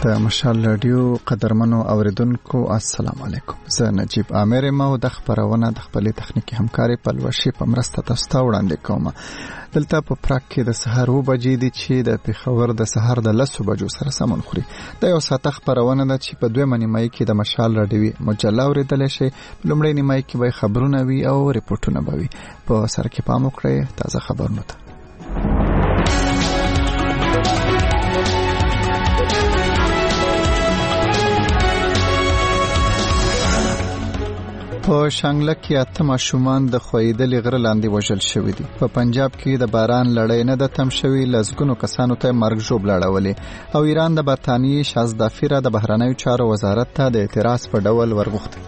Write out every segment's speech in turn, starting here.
د مشال رادیو قدرمنو اوریدونکو السلام علیکم. زه نجیب عامر یم او د خبرونه د خپلې تخنیکی همکاري پلوشي په مرسته تاسو ته وړاندې کوم. دلته په پراګ کې د سحر 2 بجې دي چې د پیښور د سحر د 10 بجو سره سمون خوري. د یو ساعت خبرونه ده چې په 2 نیمه کې د مشال رادیو مجله اوریدل شي. لومړی نیمه کې به خبرونه وي او ریپورتونه به وي. په سر کې پام وکړئ تازه خبرونه ته. په شانګله کې 8 ماشومان د خویدلې غره لاندې وژل شوي دي. په پنجاب کې د باران لړۍ نه د تم شوي لزګونو کسانو ته مرګ ژوبل اړولې او ایران د برتانیې شازدافیره د بهرنیو چارو وزارت ته د اعتراض په ډول ورغوښتي.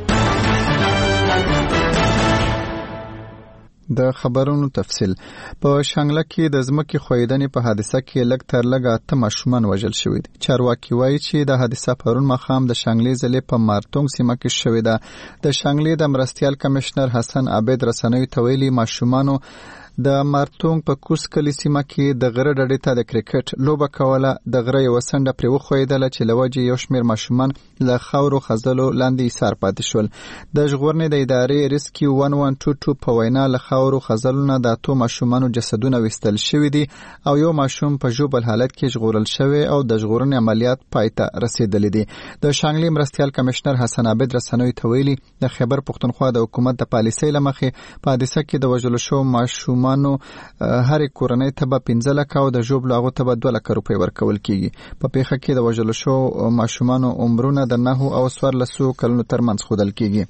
د خبرونو تفصیل. په شانګله کې د ځمکې خویدنې په حادثه کې لږ تر لږه 8 ماشومان وژل شوي دي. چارواکي وایي چې د حادثه پرون ماښام د شانګلې ضلع په مارتونګ سیمه کې شوې ده. د شانګلې د مرستیال کمشنر حسن عابد رسنیو ته ویلي ماشومانو د مارتونګ په کوس کلی سیمه کې د غره ډډې ته د کرکټ لوبه کوله. د غره یو سنډه پرې وخویدله چې لوجه یو شمیر ماشومان له خاورو خزلو لاندې ایثار پاتې شول. د ژغورنې د ادارې ریسکیو 1122 په وینا له خاورو خزلونه د 8 ماشومانو جسدونه وستل شوي دي او یو ماشوم په ژوبل حالت کې ژغورل شوی او د ژغورنې عملیات پای ته رسیدلی دي. د شانګلې مرستیال کمشنر حسن عابد رسنیو ته ویلي د خیبر پښتونخوا د حکومت د پالیسۍ له مخې په حادثه کې د وژل شوو ماشومانو هر کورنۍ ته به 15 لک او د ژوبل هغه ته به 2 لک روپۍ ورکول کیږي. په پیښه کې د وژل شوو ماشومانو عمرونه د 9 او 14 کلونو ترمنځ ښودل کیږي.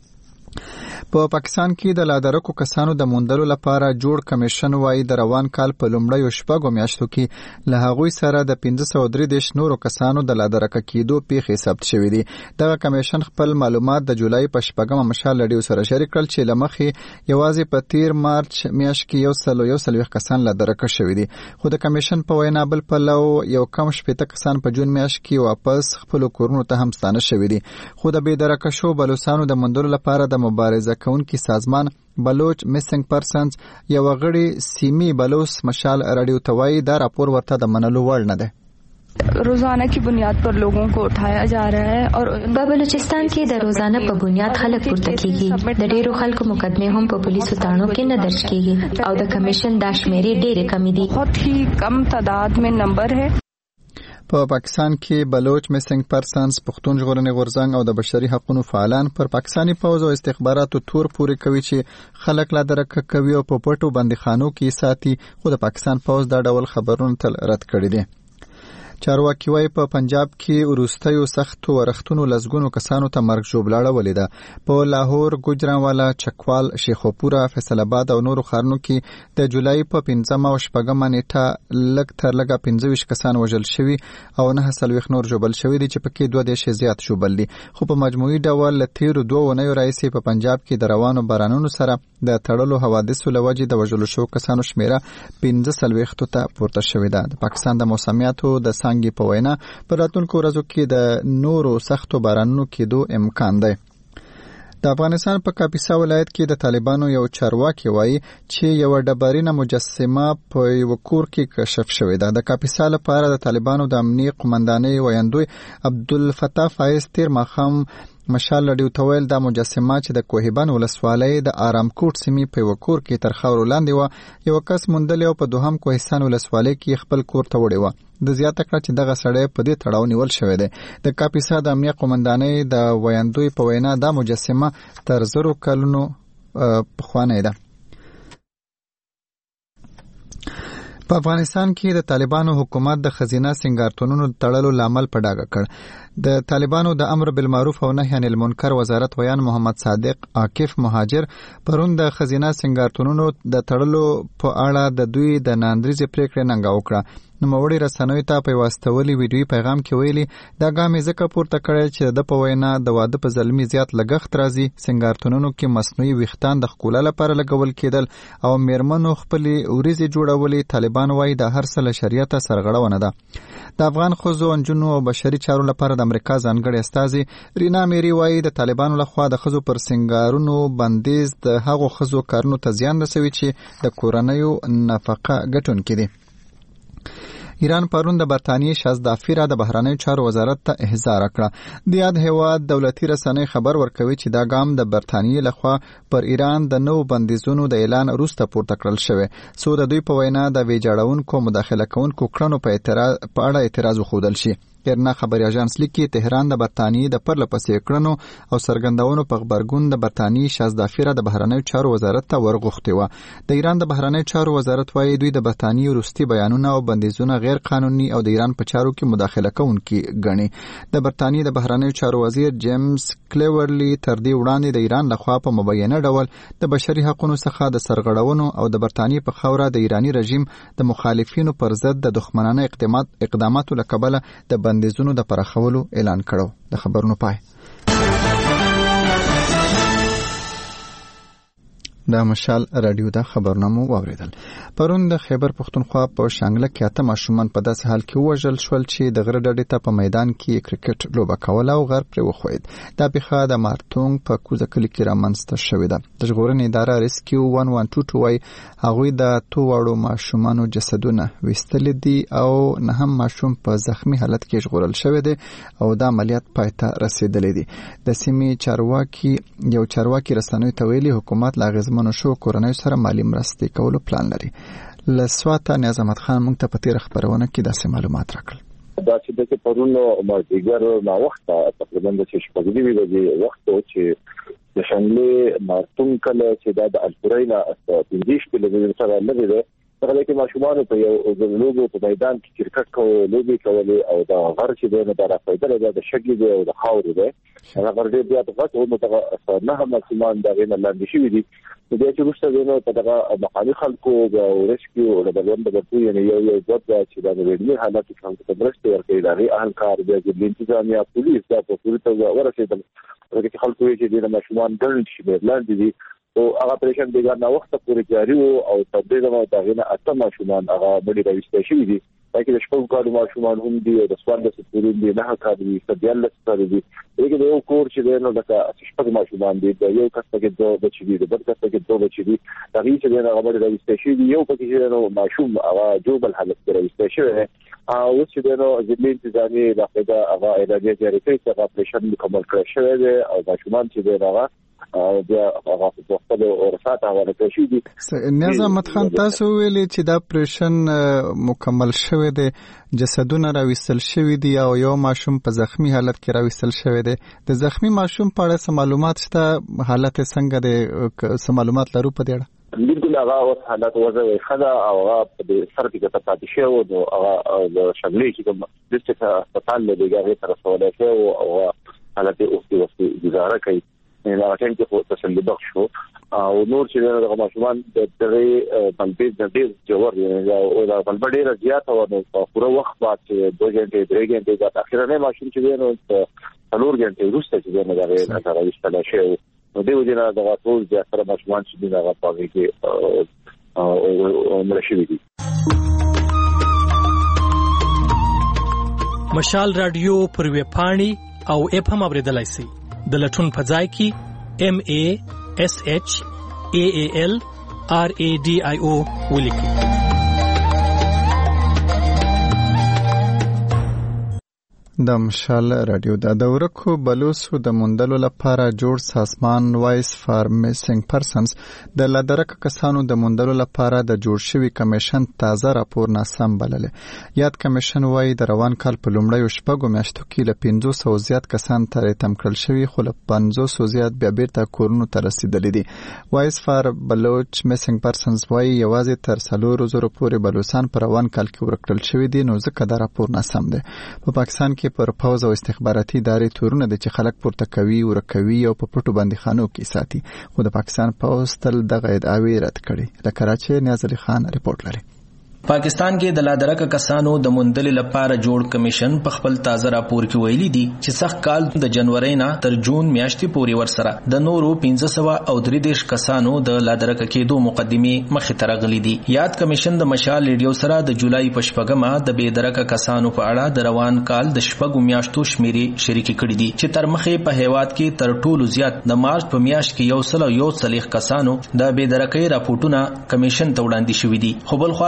په پاکستان کې د لادرکو کسانو د موندلو لپاره جوړ کمیشن وايي د روان کال په لومړیو شپږو میاشتو کې له هغوی سره د 533 نورو کسانو د لادرکه کېدو پیښې ثبت شوې دي. دغه کمیشن خپل معلومات د جولای په 8مه مشال رادیو سره شریک کړل چې لمخې یوازې په 13 مارچ میاشت کې 101 کسان لادرکه شوي دي. خو د کمیشن په وینا بل پلو یو کم 80 کسان په جون میاشت کې واپس خپل کورونو ته هم ستانه شوي دي. خو د بېدرکه شو بلوچستانو د موندلو لپاره د مبارزه کوونکي سازمان بلوچ میسنګ پرسنز یو غړي سیمي بلوچ مشال رادیو توای دا راپور ورته د منلو وړ نه ده. روزانه کی بنیاد پر لوگوں کو اٹھایا جا رہا ہے اور بلوچستان کې د روزانه په بنیاد خلک پورته کیږي. د ډیرو خلکو مقدمه هم په پولیسو تاڼو کې نه درج کیږي او د کمیشن د شمیرې ډېرې کمی دي. بہت ہی کم تعداد میں نمبر ہے. په پاکستان کې بلوچ میسنګ پرسنز پښتون ژغورنې غورځنګ او د بشري حقوقو فعالان پر پاکستانی پوځ او استخباراتو تور پوري کوي چې خلک لا درک کوي او په پټو بندیخانو کې ساتي. خو د پاکستان پوځ دا ډول خبرونه تل رد کړي دي. چارواکي وايي په پنجاب کې وروستیو سختو ورښتونو لزګونو کسانو ته مرګ ژوبل اړولې ده. په لاهور، ګوجرانوالا، چکوال، شیخوپورا، فیصل آباد او نورو ښارونو کې د جولای په 5مه او 6مه نیټه لږ تر لږه 25 کسان وژل شوي او 9 نور ژوبل شوي دي چې پکې 2 دیشه زیات ژوبل دي. خو په مجموعي ډول له تیرو 2 اونیو راهیسې په پنجاب کې د روانو بارانونو سره د تړلو حوادثو له وجې د وژلو شوو کسانو شمیره 45 ته پورته شوې ده. د پاکستان د موسمیاتو د په وینا په راتلونکو ورځو کې د نورو سختو بارانونو کېدو امکان دی. د افغانستان په کاپیسا ولایت کې د طالبانو یو چارواکي وایي چې یو ډبرینه مجسمه په یو کور کې کشف شوې ده. د کاپیسا لپاره د طالبانو د امنیي قومندانۍ ویاندوی عبدالفتاح فایز تیر ماښام مشال رادیو ته ویل دا مجسمه چې د کوهبان ولسوالۍ د آرام کوټ سیمې په یو کور کې تر خاورو لاندې وه. یو کس موندلی او په دوهم کوهستان ولسوالۍ کې خپل کور ته وړې وه. د زیاته کړه چې دغه سړی په دې تړاو نیول شوی دی. د کاپیسا د امنیه قومندانۍ د ویاندوی په وینا دا مجسمه تر 100 کلونو پخوانۍ ده. په افغانستان کې د طالبانو حکومت د خزینه سنگارتونونو تړلو لامل په ډاګه کړ. د طالبانو د امر بالمعروف او نهی عن المنکر وزارت ویان محمد صادق عاکف مهاجر پرون د خزینه سنگارتونونو د تړلو په اړه د دوی د ناندریزې پریکړې ننګه وکړه. نوموړي رسنیو ته په واستولي ویډیوي پیغام کې ویلي دا ګام یې ځکه پورته کړی چې د په وینا د واده په ظلمي زیات لګښت راځي. سنگارتونونو کې مصنوعي ویښتان د ښکلا لپاره لګول کېدل او میرمنو خپلې وریځې جوړولې. طالبان وایي دا هر څه له شریعته سرغړونه ده. د افغان ښځو، نجونو او بشري چارو لپاره د امریکا ځانګړې استازي رینا میری وایي د طالبانو لخوا د ښځو پر سنگارونو بندیز د هغو ښځو کارونو ته زیان رسوي چې د کورنیو نفقه ګټونکي دي. ایران پرون د برتانیې شازدافیره د بهرنیو چارو وزارت ته احضار کړه. د یاد هیواد دولتي رسنۍ خبر ورکوي چې دا ګام د برتانیې لخوا پر ایران د نوو بندیزونو د اعلان وروسته پورته کړل شوی، څو د دوی په وینا د ویجاړونکو مداخله کوونکو کړنو په اړه اعتراض وښودل شي. ایرنا خبري اژانس لیکي تهران د برتانیې د پرلپسې کړنو او څرګندونو په غبرګون د برتانیې شازدافیره د بهرنیو چارو وزارت ته ورغوښتې وه. د ایران د بهرنیو چارو وزارت وايي دوی د برتانیې وروستي بیانونه او بندیزونه غیر قانوني او د ایران په چارو کې مداخله کوونکي ګڼي. د برتانیې د بهرنیو چارو وزیر جیمز کلیورلی تر دې وړاندې د ایران لخوا په مبینه ډول د بشري حقوقو څخه د سرغړونو او د برتانیې په خاوره د ایرانی رژیم د مخالفینو پر ضد د دښمنانه اقداماتو له کبله د بندیزونو د پراخولو اعلان کړو. د خبرونو پای. د مشال رادیو دا خبرونه مو واوریدل. پرون د خیبر پښتونخوا په شانګله کې 8 ماشومان په داسې حال کې وژل شول چې د غره ډډې ته په میدان کې کرکټ لوبه کوله او غر پرې وخوید. دا پیښه د مارتونګ په کوزه کلي کې رامنځته شوې ده. د ژغورنې اداره ریسکیو 112 وايي هغوی د 2 واړو ماشومانو جسدونه ویستل دي او نه هم ماشوم په زخمی حالت کې ژغورل شوی دی او د عملیات پای ته رسیدلی دی. د سیمې چارواکي رسنیو ته ویلي حکومت لا منو شو کورنۍ سره مالی مرستې کولو پلان لري. لسواته نیاز احمد خان موږ ته په تیر خبرونه کې داسې معلومات راکړل. دا چې د پرونو مازیګر لا وخت تقریبا د شپږ دی وخت چې د شانګلې مارتون کله چې د الفرینا پنځیش کیلومتر سره لګي ده هغه کې ماشومان په یو لوبو په میدان کې کرکټ کوي لوبي کوي او دا غر چې د راځي د شګي دی او د خاورې دی هغه غر دې بیا په وخت او نه ماشومان دا غینه لاندې شي دي د دې چې روسته نو په دغه محلي خلکو او ریسکیو او د بلوند د پوی نه یو ځد چې د ویډیو حالات څنګه ته درسته ورکړي دا غي اهلکار د انتظامیه پولیس دا په پوره توګه ورسېدل چې خلکو یې د ماشومان ګڼ شي لاندې دي او هغه پریشن دیګر نه وخت پورې جاری او تبدیل نو دا غینه 8 ماشومان هغه بډې راوستي شي دي چې د شپږ کالو ماشومان هم دي او د سوالده سپورین دي نه کار دي سبيل سره دي دغه یو کور چې نو لکه شپږ ماشومان دي یو کس کې دوه بچي دي بل کس کې دوه بچي دي دا هیڅ نه هغه بډې راوستي شي یو پکې نو ماشوم هغه جوبل حالت کې راوستي شي او چې نو ځلې انتظامی دغه هغه اعلان جاری کړی چې اپریشن مکمل کړی شوی دی او ماشومان چې هغه او بیا هغه په خپل ورثات حواله کړی دي. نیاز احمد خان تاسو ویلي چې دا اپریشن مکمل شوی دی، جسدونه راوستل شوی دي او یو ماشوم په زخمی حالت کې راوستل شوی دی. د زخمی ماشوم په اړه څه معلومات شته؟ حالت څنګه دی؟ څه معلومات لرو په دې اړه؟ بالکل هغه حالت وځي خدا او هغه د سر کې ته پاتې شو او هغه د شملې کې کوم د څه هسپتال له دغه تر رسوله شو او حالت اوسې گزاره کوي نه راځي چې تسلی بخښ شو او نور چې د ماشومان د دغه بلبیز د ډیر جوړ او د بلبډیر زیات او په پوره وخت بعد 2 غنټه 3 غنټه د اخیرنه ماشوم چې نو په 4 غنټه وروسته چې نه دغه سره وشتل شي نو دیو جنا دغه ټول زیات سره ماشومان چې دغه پاوی کې او مرشي دي. مشال رادیو پر وی پاڼي او اف هم اوریدلای شي د لټون په ځای کې MASHALRADIO ولیکي. د مشال رادیو د ورکو بلوسو د موندلو لپاره جوړ سازمان وایس فار میسنګ پرسنز د لادرک کسانو د موندلو لپاره د جوړ شوی کمیشن تازه راپور ناسم بلل. یاد کمیشن وایي د روان کال په لومړیو شپږو میاشتو کې له 500 زیات کسان ترې تم کړل شوي خو له 500 زیات بیا بیرته کورونو ته رسیدلي دي. وایس فار بلوچ میسنګ پرسنز وایي یوازې تر 400 پورې بلوچستان په روان کال کې ورکړل شوي دي نو ځکه دا راپور ناسم دی. په پاکستان کې پر پوز او استخباراتي ادارې تورونه د چې خلک پورته کوي ورکوي او په پټو بندیخانو کې ساتي خو د پاکستان پوز تل دغه ادعاوې رد کړي. د کراچۍ نیاز علي خان رپورټ لري. پاکستان کې د لادرک کسانو د موندلو لپاره جوړ کمیشن په خپل تازه راپور کې ویلي دي چې سخت کال د جنوري نه تر جون میاشتې پورې ورسره د نورو 1533 کسانو د لادرک کېدو مقدمه مخې ته راغلي دي. یاد کمیشن د مشال ریډیو سره د جولای په شپږمه د بېدرک کسانو په اړه د روان کال د شپږو میاشتو شمیرې شریکې کړې دي چې تر مخې په هیواد کې تر ټولو زیات د مارچ په میاشت کې 141 کسانو د بېدرکۍ راپورټونه کمیشن ته وړاندې شوي دي. خو بل خوا د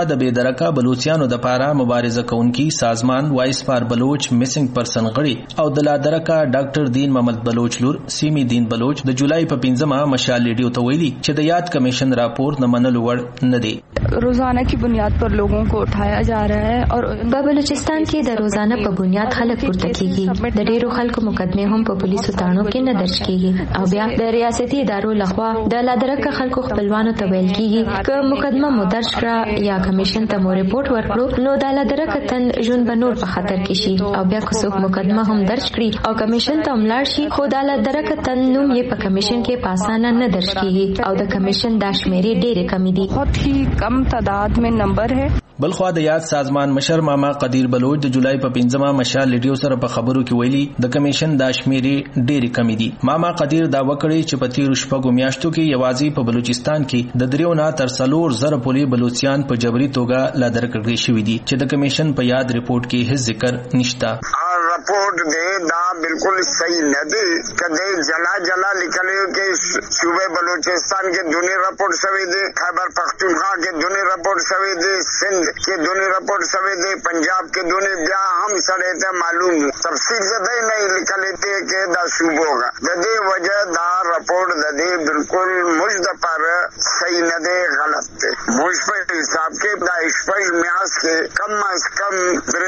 درکه بلوچستانو د پاره مبارزه کوونکی سازمان وایس فار بلوچ میسنګ پرسن غړي او د لادرکه ډاکټر دین محمد بلوچ لور سیمی دین بلوچ د جولای په 15 مشال لیډیو ته ویلي چې د یاد کمیشن راپور نه منلو وړ نه دی. روزانہ کی بنیاد پر لوگوں کو اٹھایا جا رہا ہے اور بلوچستان کې د روزانه په بنیاد خلک پورته کیږي. د ډیرو خلکو مقدمه هم په پولیسو تاڼو کې نه درج کیږي او بیا د ریاستي ادارو لخوا د لادرکه خلکو خپلوانو ته ویل کیږي چې مقدمه مو درج کړه یا کمیشن ته مو ریپورت ورکړو نو د لادرکه تن ژوند بنور په خطر کې شي او بیا که څوک مقدمه هم درج کړي او کمیشن ته ملاړ شي خو د لادرکه تن نوم یې په کمیشن کې پاسانه نه درج کیږي او د کمیشن د شمیرې ډېرې کمی دي. بہت ہی کم تعداد میں نمبر ہے. بلخوا د یاد سازمان مشر ماما قدیر بلوچ د جولای په 15 مشال لیډیو سره په خبرو کې ویلي د کمیشن د شمیرې ډېرې کمی دي. ماما قدیر دا وکړي چې په تیرو شپږو میاشتو کې یوازې په بلوچستان کې د 3 نه تر 4 زره پورې بلوچستان په جبري توګه لادر کړی شوی دي چې د کمیشن په یاد ریپورت کې هیڅ ذکر نشته. رپورٹ دے دا بالکل صحیح نہ دی کدے جلا لکھلے کہ صوبے بلوچستان کے دونوں رپورٹ سوی دے خیبر پختونخوا کے دونوں رپورٹ سوی دے سندھ کے دونوں رپورٹ سوی دے پنجاب کے دونوں بیا ہم سڑے تے معلوم تفصیل سے دے نہیں لکھلے تے کہ دا صوبوں کا دے وجہ دا رپورٹ دے بالکل مجد پر صحیح نہ دے غلط تے مجھ پر حساب کے دا اشپش میاس کے کم از کم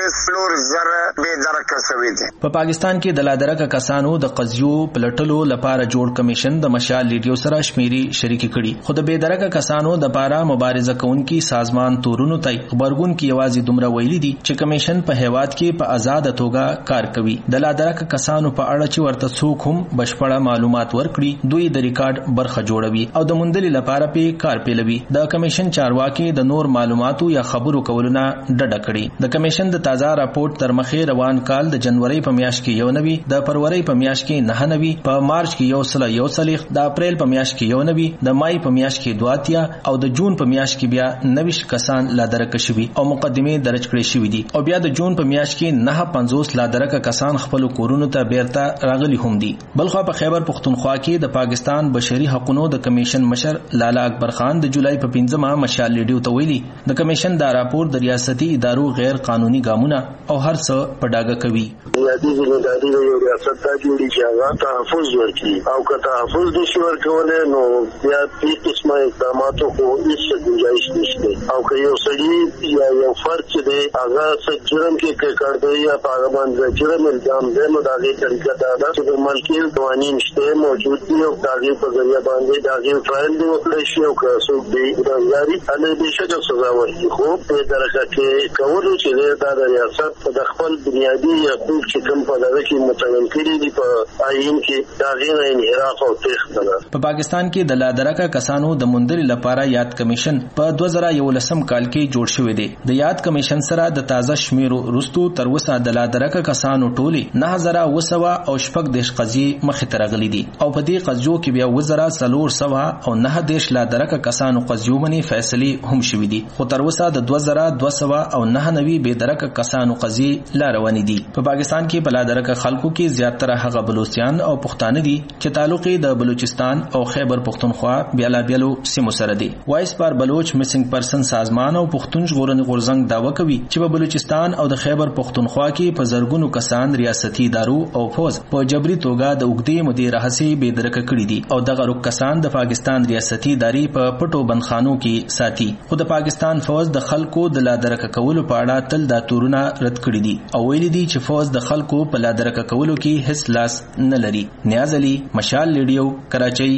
3 زر بے درک سوی. په پاکستان کې د لادرکه کسانو د قضیو پلټلو لپاره جوړ کمیشن د مشال لیډیو سره شمیري شریکي کړي خو د بې درکه کسانو د لپاره مبارزه کوونکی سازمان تورونو ته خبرګون کې یوازې دومره ویلي دي چې کمیشن په هیواد کې په آزاد توګه کار کوي. د لادرکه کسانو په اړه چې ورته څوک هم بشپړه معلومات ورکړي دوی د ریکارډ برخه جوړوي او د موندلې لپاره په کار پیلوي. د کمیشن چارواکي د نور معلوماتو یا خبرو کولونه ډډه کړي. د کمیشن د تازه راپورټ تر مخې روان کال د جنوري په میاشت کې 90 د فروری په میاشت کې 99 په مارچ کې 141 د اپریل په میاشت کې 99 د مای په میاشت کې 2 او د جون په میاشت کې بیا 90 کسان لادرکه شوي او مقدمه درج کړي شوي دي او بیا د جون په میاشت کې 950 لادرکه کسان خپل کورونو ته بیرته راغلي هم دي. بلخوا په خیبر پختونخوا کې د پاکستان بشري حقوقو د کمیشن مشر لالا اکبر خان د جولای په 15 مشال لیډیو ته ویلي د کمیشن دا راپور د ریاستي ادارو غیر قانوني ګامونه او هر څه په ډاګه کوي. بنیادی ذمہداری د یو ریاست ته جوړی چې هغه تحفظ ورکړي او که تحفظ نشي ورکولای نو بیا په قسمه اقداماتو خو هیڅ گنجائش نشته او که یو سړي یا یو فرد چې دی هغه څه جرم کې کړی دی یا په هغه باندې جرم الزام دی نو د هغې طریقه دا ده چې د ملکي قوانین شته موجود دي او د هغې په ذریعه باندې د هغې ټرایل دی وکړی شي او که څوک دی ګنهګاري هلته بېشکه سزا ورکړي خو په درجه کې کولو چې دی دا د ریاست د خپل بنیادي حقوق چې کوم په دغه کې متعین کړي دي په آئین کې دا غیر انحراف او تېښته ده. په پاکستان کې د لادرکه کسانو د موندلې لپاره یاد کمیشن په 2011 کال کې جوړ شوی دی. د یاد کمیشن سره د تازه شمیرو وروسته تر اوسه د لادرکه کسانو ټولي 9000 او شپږ دیش قضیې مخې ته راغلي دي او په دې قضیو کې بیا 2400 او 9 دیش لادرکه کسانو قضیو باندې فیصلې هم شوي دي خو تر اوسه د 2200 او 99 بې درکه کسانو قضیې لا روانې دي. په پاکستان کې په لادرکه خلکو کې زیاتره هغه بلوچستان او پښتانه دي چې تعلق د بلوچستان او خیبر پختونخوا بیلابیلو سیمو سره دي. وایس فار بلوچ میسنګ پرسن سازمان او پښتون ژغورنې غورځنګ دعوه کوي چې په بلوچستان او د خیبر پختونخوا کې په زرګونو کسان ریاستي ادارو او فوج په جبري توګه د اوږدې مودې راهیسې بې درکه کړي دي او دغه کسان د پاکستان ریاستي ادارې په پټو بندخانو کې ساتي خو د پاکستان فوج د خلکو د لادرکه کولو په اړه تل دا تورونه رد کړي دي او ویلي دي چې فوج د خلکو په لادرکه کولو کې هیڅ لاس نه لري. نیاز علي، مشال لیډیو، کراچۍ.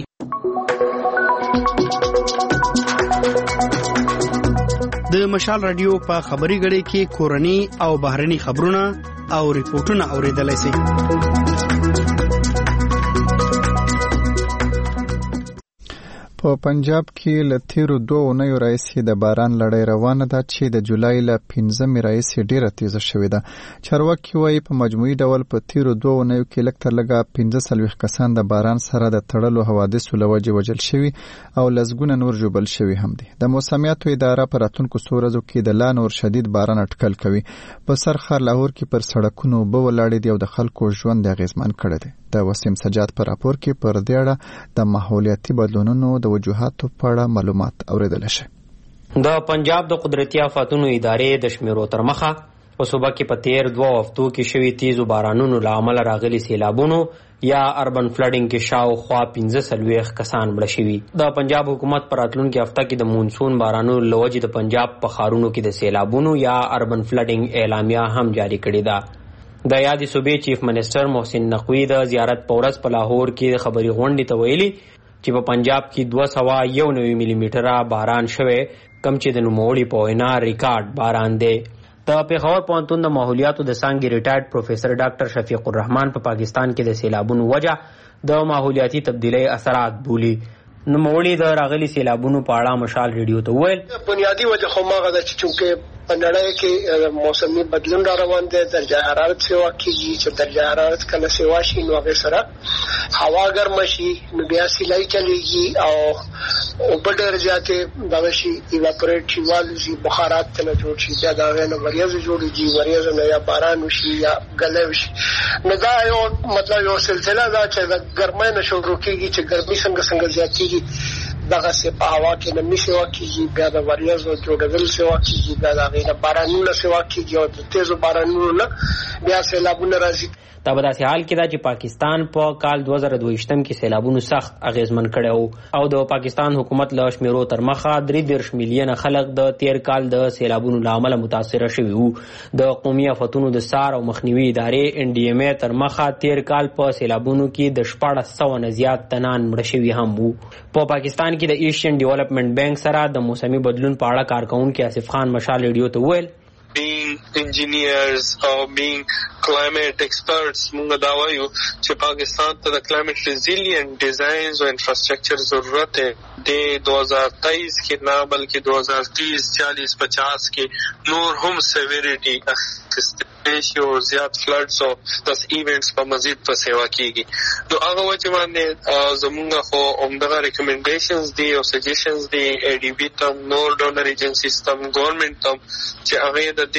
د مشال رادیو په خبري غړي کې کورني او بهرني خبرونه او ریپورتونه اوریدلای شئ. په پنجاب کې له تیرو 2 اونیو راهیسې د باران لړۍ روانه ده چې د جولای له 15 راهیسې ډیره تیزه شوې ده. چارواکي وایي په مجموعي ډول په تیرو 2 اونیو کې لږ تر لږه 45 کسان د باران سره د تړلو حوادثو له وجې وژل شوي او لسګونه نور ژوبل شوي هم دي. د موسمیاتو اداره په راتلونکو څو ورځو کې د لا نور شدید باران اټکل کوي. په سرخار لاهور کې پر سړکونو اوبه ولاړې دي او د خلکو ژوند اغېزمن کړی دی. د وسیم سجاد په راپور کې پر دې اړه د ماحولیاتي بدلونونو د وجوهاتو په اړه معلومات اوریدل شي. د پنجاب د قدرتي آفاتونو ادارې د شمیرو تر مخه په صوبه کې په تیر 2 هفتو کې شوي تیزو بارانونو له امله راغلي سیلابونو یا اربن فلډینګ کې شاوخوا 15 کسان مړه شوي. د پنجاب حکومت پر راتلونکي هفته کې د مونسون بارانونو له وجې د پنجاب په ښارونو کې د سیلابونو یا اربن فلډینګ اعلامیه هم جاری کړې ده. د یادې صوبې چیف منسټر محسن نقوی د زیارت په ورځ په لاهور کې خبري غونډې ته ویلي چې په پنجاب کې 291 ملي میټره باران شوی، کم چې د نوموړي په وینا ریکارډ باران دی. د پېښور پوهنتون د ماحولیاتو د څانګې ریټایرډ پروفیسر ډاکټر شفیق الرحمن په پاکستان کې د سیلابونو وجه د ماحولیاتي تبدیلۍ اثرات بولي. نوموړي د راغلي سیلابونو په اړه مشال ریډیو ته وویل بنیادی وجه خو ماغه ده چې چونکې په نړۍ کې موسمي بدلون را روان دی، درجه حرارت سیوا کیږي چې درجه حرارت کله سیوا شي نو هغه سره هوا ګرم شي نو بیا سیلای چلیږي او اوبه ډېر زیاتې دغه شي ایواپوریټ شي والوزي بخارات ته نه جوړ شي، بیا د هغې نه وریځې جوړېږي، وریځو نه یا باران وشي یا ګلی وشي. نو دا یو مطلب یو سلسله ده چې د ګرمۍ نه شروع کېږي چې ګرمي څنګه زیاتېږي دغه سي په هوا کې نمی سیوا کیږي، بیا د وریځو جوړول سیوا کیږي، بیا د غیر بارانونو سیوا کیږي او د تیزو بارانونو بیا سیلابونه راځي. دا په داسې حال کې ده چې پاکستان په کال 2022 کې سیلابونو سخت اغیزمن کړی او د پاکستان حکومت له شمیرو تر مخه 33 میلیونه خلک د تیر کال د سیلابونو له امله متاثره شوي وو. د قومي آفتونو د څار او مخنیوي ادارې NDMA تر مخه تیر کال په سیلابونو کې د 1400 نه زیات تنان مړه شوي هم وو. په پاکستان کې د ایشین ډیولپمنٹ بینک سره د موسمي بدلون په اړه کارکونکي آصف خان مشال ریډیو ته وویل being engineers or being climate experts مونږ دا وایو چې پاکستان ته د climate resilient designs او infrastructure ضرورت ہے. د 2023 کې نه بلکې 2030 40 50 کې نور هم severity اخیستل او زیات floods او داس ایونټس په مزید په سیوا کیږي. نو هغه وجه باندې زمونږ خو عمدغه ریکمنډیشنز دي او سجیشنز دي ADB تم نور ډونر ایجنسیز تم ګورنمنت تم چې هغه د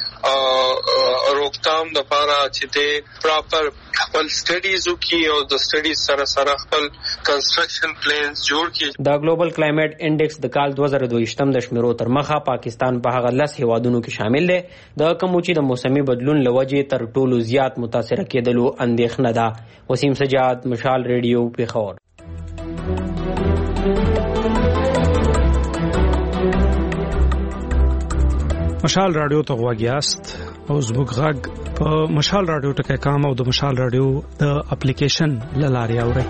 دې روکتام د لپاره چې د پراپر خپل سټډیز وکړي او د سټډیز سره سره خپل کنسټرکشن پلانز جوړ کړي. د ګلوبل کلایمیټ انډیکس د کال 2022 د شمیرو تر مخه پاکستان په هغه 10 هیوادونو کې شامل دی د کوم چې د موسمي بدلون لوجې تر ټولو زیات متاثر کېدلو اندېښنه ده. وسیم سجاد، مشال ریډیو، پېښور. مشال رادیو ته غواګیاست او زموږ غږ په مشال رادیو ټکي کام او د مشال رادیو د اپلیکیشن لاري اوري.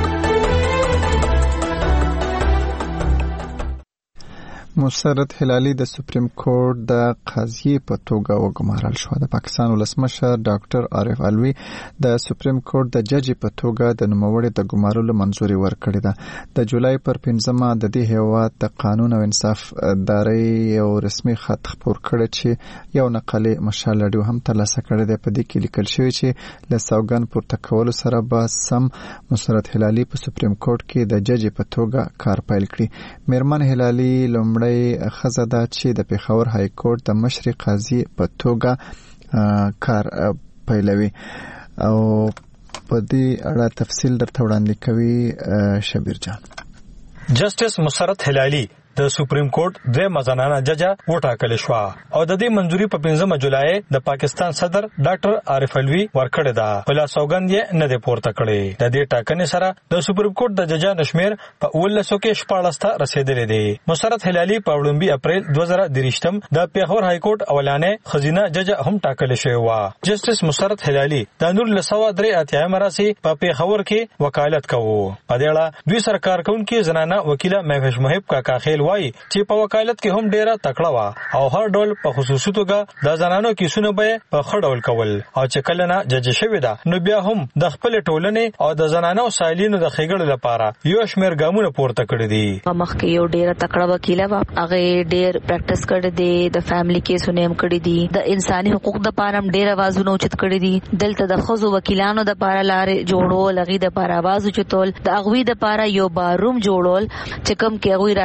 مسرت هلالي د سپریم کورټ د قاضي په توګه وګمارل شو. د پاکستان ولسمشر ډاکټر عارف علوي د سپریم کورټ د جج په توګه د نوموړي د ګمارلو منظوري ورکړې ده. د جولای پر 15مه د دې هیواد د قانون او انصاف ادارې یو رسمي خط خپور کړی چې یو نقل مشال رادیو هم ترلاسه کړی دی. په دې کې لیکل شوی چې له سوګند پورته کولو سره به سم مسرت هلالي په سپریم کورټ کې د جج په توګه کار پیل کړي. میرمن هلالي لومړی خزه ده چې د پېښور های کورټ د مشري قاضي په توګه کار پیلوي او په دې اړه تفصیل درته وړاندې کوي شبیر جان. جسټس مسرت هلالي د سپریم کورټ د مزنانه جج وټاکل شو او د دې منځوري په 15 جولای د پاکستان صدر ډاکټر عارف علوي ورکړه ده. بل سوګند یې نه دی پورته کړی. د دې ټاکنې سره د سپریم کورټ د ججانو شمیر په 1900 کې 14 ته رسیدلی دی. مسرت هلالي په 2 اپریل 2023 د پېښور های کورټ اولانې خزینه جج هم ټاکل شوی و. جسټس مسرت هلالي د 1983 مراسي په پېښور کې وکالت کوي. په دې اړه دوی سرکار کونکي زنانه وکیله مهوش محب کا کاخیل وایي چې په وکالت کې هم ډیره تکړه وا او هر ډول په خصوصي توګه د زنانو کیسونه به په خړول کول او چې کله نه جج شوی دا نو بیا هم د خپل ټولنې او د زنانو سایلینو د خېګړې لپاره یو شمیر ګامونه پورته کړی دي. مخکې یو ډیره تکړه وکیله وا هغه ډیر پریکټیس کړی دی، د فیملی کیسونه هم کړی دي، د انساني حقوق د پاره هم ډیر आवाजونه اوچت کړی دي. دلته د خزو وکیلانو د پاره لارې جوړول، لغې د پاره आवाज اوچتول، د اغوی د پاره یو باروم جوړول چې کم کې اغوی راتلی شي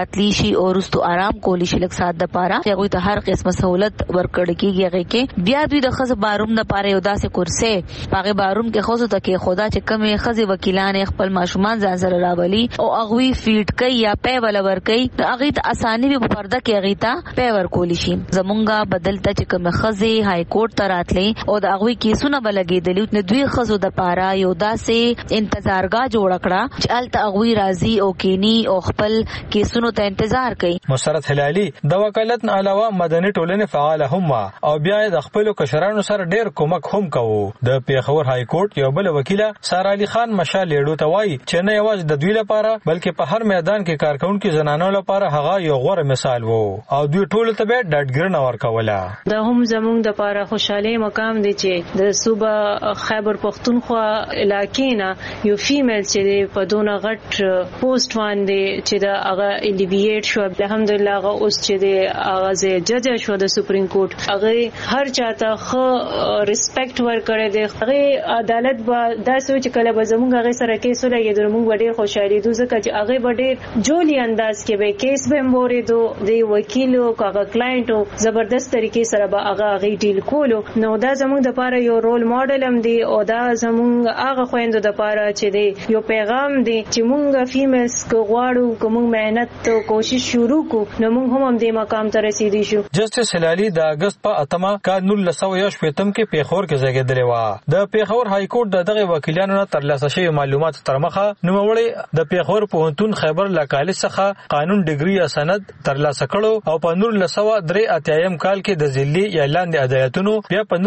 شي او رستو آرام کولی شي لک سات د پاره هغه ته هر قسمه سہولت ورکړ کیږي هغه کې بیا دوی د خزه باروم د پاره یو داسې کرسي پاغه باروم کې خزه ته کې خدا چې کمه خزه وکیلان خپل ماشومان ځان سره راولي او اغوی فیډ کوي یا پی ول ور کوي د اغه ته اساني په پرده کې اغه ته پی ور کولی شي زمونږه بدلته چې کوم خزه های کورټ ته راتلې او د اغوی کیسونه بلګېدلی نو دوی خزو د پاره یو داسې انتظارګاه جوړ کړه چې الته اغوی راضي او کینی او خپل کیسونو ته انتظار کوي. مسرت هلالي د وکالت نه علاوه مدني ټولنې فعال هم او بیا د خپل کشرانو سره ډېر کومک هم کوي. د پیښور های کورټ یو بل وکیل سار علي خان مشال لیډو ته وایي چې نه یوازې د دوی لپاره بلکې په هر میدان کې کارکونکو زنانو لپاره هغه یو غوره مثال وو او دوی ټول ته به ډاډګرنه ورکوله. دا هم زموږ د لپاره خوشاله مقام دی چې د صوبه خیبر پختونخوا علاقې نه یو فیمیل چې په دونه غټ پوسټ باندې چې دا هغه الیویټ شو الحمدلله هغه اوس چې د هغه جج شو د سپریم کورټ هغه هر چاته خو ریسپیکټ ورکړي دی هغه عدالت به دا سوچ کله به زموږ هغه سره کیس ولګي موږ ډېر خوشاله دي ځکه چې هغه ډېر جوړی انداز کې به کیس به مورید دی وکیل او هغه کلاینټ زبردست طریقې سره به هغه ډیل کولو نو دا زموږ د لپاره یو رول ماډل هم دی او دا زموږ هغه خويندو د لپاره چې دی یو پیغام دی چې موږ فیمیلز کو غواړو کوم مهنت او کوشش شروع کو نو موږ هم دې مقام ته رسیدي شو. جسټس هلالي د اگست په اتمه کال 1918 کې پیښور کې زیږیدلی و. د پیښور های کورټ دغه وکیلانو نه ترلاسه شوی معلومات تر مخه نوموړي د پیښور پوهنتون خیبر له کالج څخه قانون ډیګري یا سند ترلاسه کړو او په 1983 کال کې د ځلي یا لاندې عدالتونو بیا په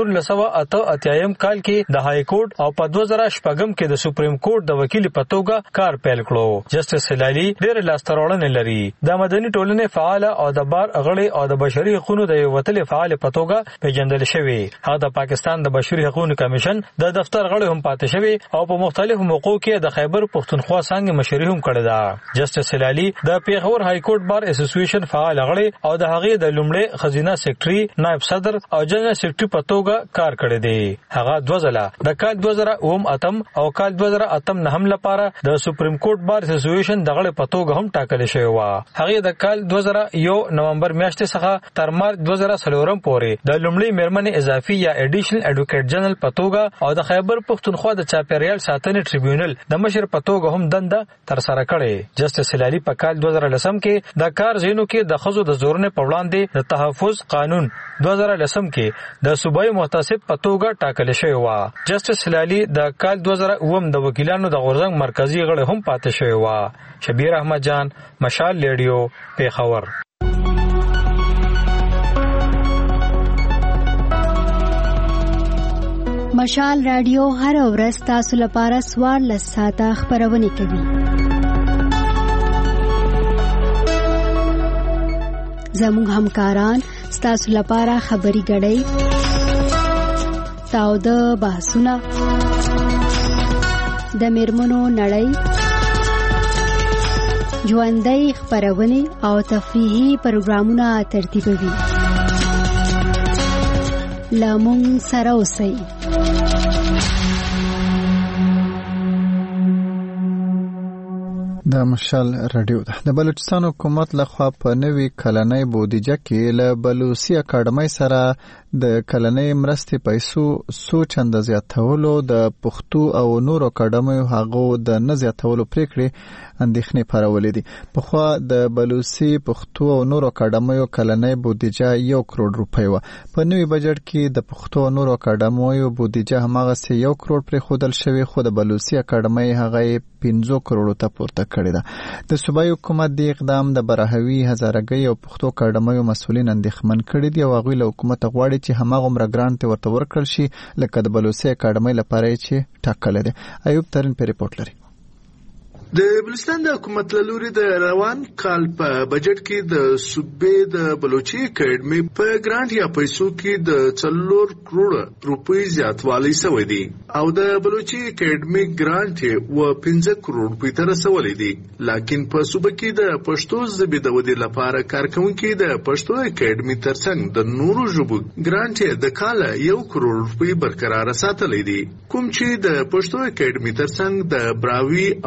1988 کال کې د های کورټ او په 2006 کې د سپریم کورټ د وکیل په توګه کار پیل کړو. جسټس هلالي ډېر لاستهراوړنې لري. د مدني ټولنې فعال او د بار غړي او د بشري حقوقو د یو وتلې فعال په توګه پیژندل شوی. هغه د پاکستان د بشري حقوقو کمیشن د دفتر غړي هم پاتې شوی او په مختلفو موقعو کې د خیبر پختونخوا څنګه مشري هم کړې ده. جسټس هلالي د پیښور های کورټ بار اسوسییشن فعال غړي او د هغه د لومړي خزینه سیکریټري نائب صدر او جنرال سیکریټري په توګه کار کړی دی. هغه 2 ځله د کال 2008 او کال 2008 نه هم لپاره د سپریم کورټ بار اسوسییشن د غړي په توګه هم ټاکل شوی و. هغه د کال 2001 نومبر میاشتې څخه تر مارچ 2004 پورې د لومړي میرمنې اضافي یا اډیشنل ایډوکیټ جنرال په توګه او د خیبر پختونخوا د چاپیریال ساتنې ټریبیونل د مشر په توګه هم دنده تر سره کړې. جسټس هلالي په کال 2010 کې د کار زینو کې د خزو د زورنې په وړاندې د تحفظ قانون 2010 کې د صوبایي محتسب په توګه ټاکل شوی و. جسټس هلالي د کال 2009 د وکیلانو د غورځنګ مرکزی غړي هم پاتې شوی و. شبیر احمد جان مشال لیډیو پیښور. مشال رادیو هر ورځ تاسو لپاره 14 ساعته خبرونه کوي. زموږ همکاران تاسو لپاره خبري غړي تاو د بحثونه د میرمنو نړۍ ژوندۍ خبرونه او تفریحي پروګرامونه ترتیبوي. لامون سره اوسئ. د مشال رادیو د بلوچستان حکومت لخوا په نوي کلنۍ بودیجه کې له بلوچستان اکاډمۍ سره د کلنۍ مرستې پیسو سوچ انداز زیاتولو د پښتو او نورو اکاډمیو هغو د نه زیاتولو پریکړې اندېښنې پارولې دي. پخوا د بلوچستان پښتو او نورو اکاډمیو کلنۍ بودیجه 1 کروڑ روپۍ و. په نوي بجټ کې د پښتو او نورو اکاډمیو بودیجه هماغه 1 کروڑ پرې خودل شوی خو د بلوچستان اکاډمۍ هغه 15 کروڑ ته پورته کړی ده. د صوبایي حکومت د اقدام د براهوي هزارګي او پښتو اکاډمیو مسولین اندېښمن کړي دي او هغوی له حکومت غواړي چې هماغه مرګرانت ورته ورکړل شي لکه د بلوچستان اکاډمۍ لپاره چې ټاکل دي. ایوب ترین په ریپورت لري. د بلوچستان د حکومت له لوري د روان کال په بجټ کې د صوبې د بلوچي اکاډمي په ګرانټ یا پیسو کې د 4 کروڑ روپۍ زیاتوالی شوی دی او د بلوچي اکاډمي ګرانټ و 15 کروڑ روپۍ تر رسولې دي. لکه په صوبې کې د پښتو ژبې د ودې لپاره کارکونکو د پښتو اکاډمي ترڅنګ د نورو ژبو ګرانټ د کال 1 کروڑ روپۍ برقرار ساتلې دي. کوم چې د پښتو اکاډمي ترڅنګ د براوي او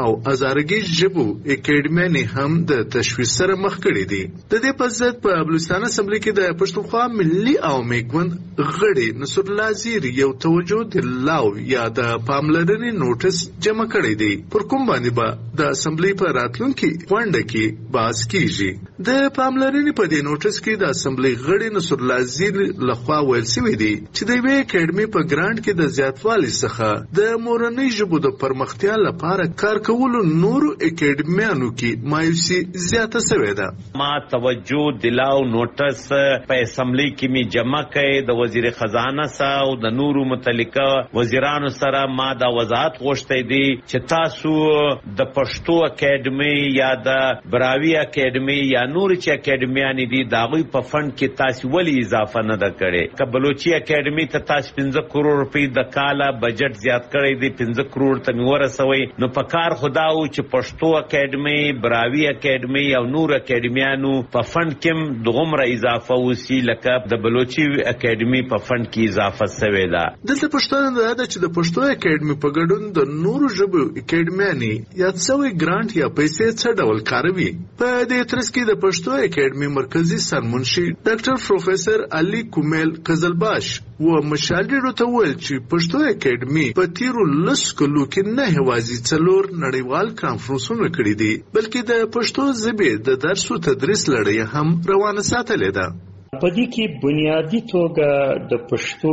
هزارګي ژبو اکیډمیانې هم د تشویش سره مخ کړي دي. د دې په ضد په بلوچستان اسمبلی کې د پښتونخوا ملي او میګوند غړي نصر الله زیر یو توجه دلاو یا د پاملرنې نوټس جمع کړی دی پر کوم باندې به د اسمبلی په راتلونکي غونډه کې بحث کیږي. د پاملرنې په دې نوټس کې د اسمبلی غړي نصر الله زیر لخوا ویل شوی دی چې د یوې اکیډمي په ګرانټ کې د زیاتوالي څخه د مورنۍ ژبو د پرمختیا لپاره کار کولو نورو اکیډمیانو کې مایوسي زیاته شوې ده. ما توجه دلاو نوټس په اسمبلی کې می جمع کړي د وزیر خزانه سره او د نورو متعلقه وزیرانو سره ما دا وضاحت غوښتي دي چې تاسو د پښتو اکیډمي یا د براوی اکیډمي یا نور چې اکیډمیان دي دا غوي په فند کې تاسو ولی اضافه نه ده کړې. ک بلوچي اکیډمي ته تاسو 15 کروڑ روپۍ د کاله بجټ زیات کړی دی 15 کروڑ ته ورسوي. نو په کار خداو چې پښتو اکیډمي براوی اکیډمي او نور اکیډمیانو په فند کې دغمره اضافه وسی لکه د بلوچي اکیډمي په فند کې اضافه شوې ده. دلته پښتون دا چې د پښتو اکیډمي په ګډون د نورو ژبو اکیډمیانې یا څوې ګرانټ یا پیسې څه ډول کاروي. په دې ترڅ کې د پښتو اکیډمي مرکزی سرمنشي ډاکټر پروفیسور علي کومل قزلباش و مشالډو ته ویل چې پښتو اکیډمي په تیرو 10 کلو کې نه هوازي څلور نړیوال کانفرنسونه کړي دي بلکې د پښتو ژبې د درس او تدریس لړۍ هم روانه ساتلې ده. په دې کې بنیادی توګه د پښتو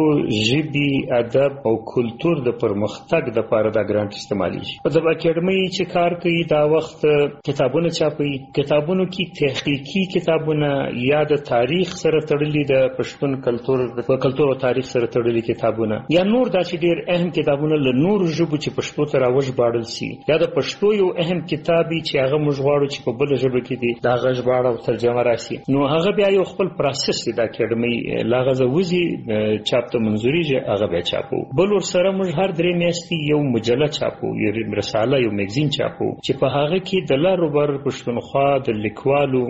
ژبې ادب او کلچر د پرمختګ لپاره د ګرانټ استعمالي شي. په دغه اکیډمي چې کار کوي دا وخت کتابونه چاپي، کتابونو کې تحقیقي کتابونه یا د تاریخ سره تړلي د پښتون کلچر او تاریخ سره تړلي کتابونه یا نور داسې ډېر اهم کتابونه له نورو ژبو چې پښتو ته راوژباړل شي یا د پښتو یو اهم کتابي چې هغه موږ غواړو چې په بل ژبه کې دی دا هغه ژباړه او ترجمه راشي. نو هغه بیا یو خپل پروسس د اکیډمي لاغه وزي چاپ ته منځوري هغه بیا چاپو. بل ور سره موږ هر درې میاشتې یو مجله چاپو، یو رساله، یو میگزین چاپو چې په هغه کې د لارو بر پښتونخوا د لیکوالو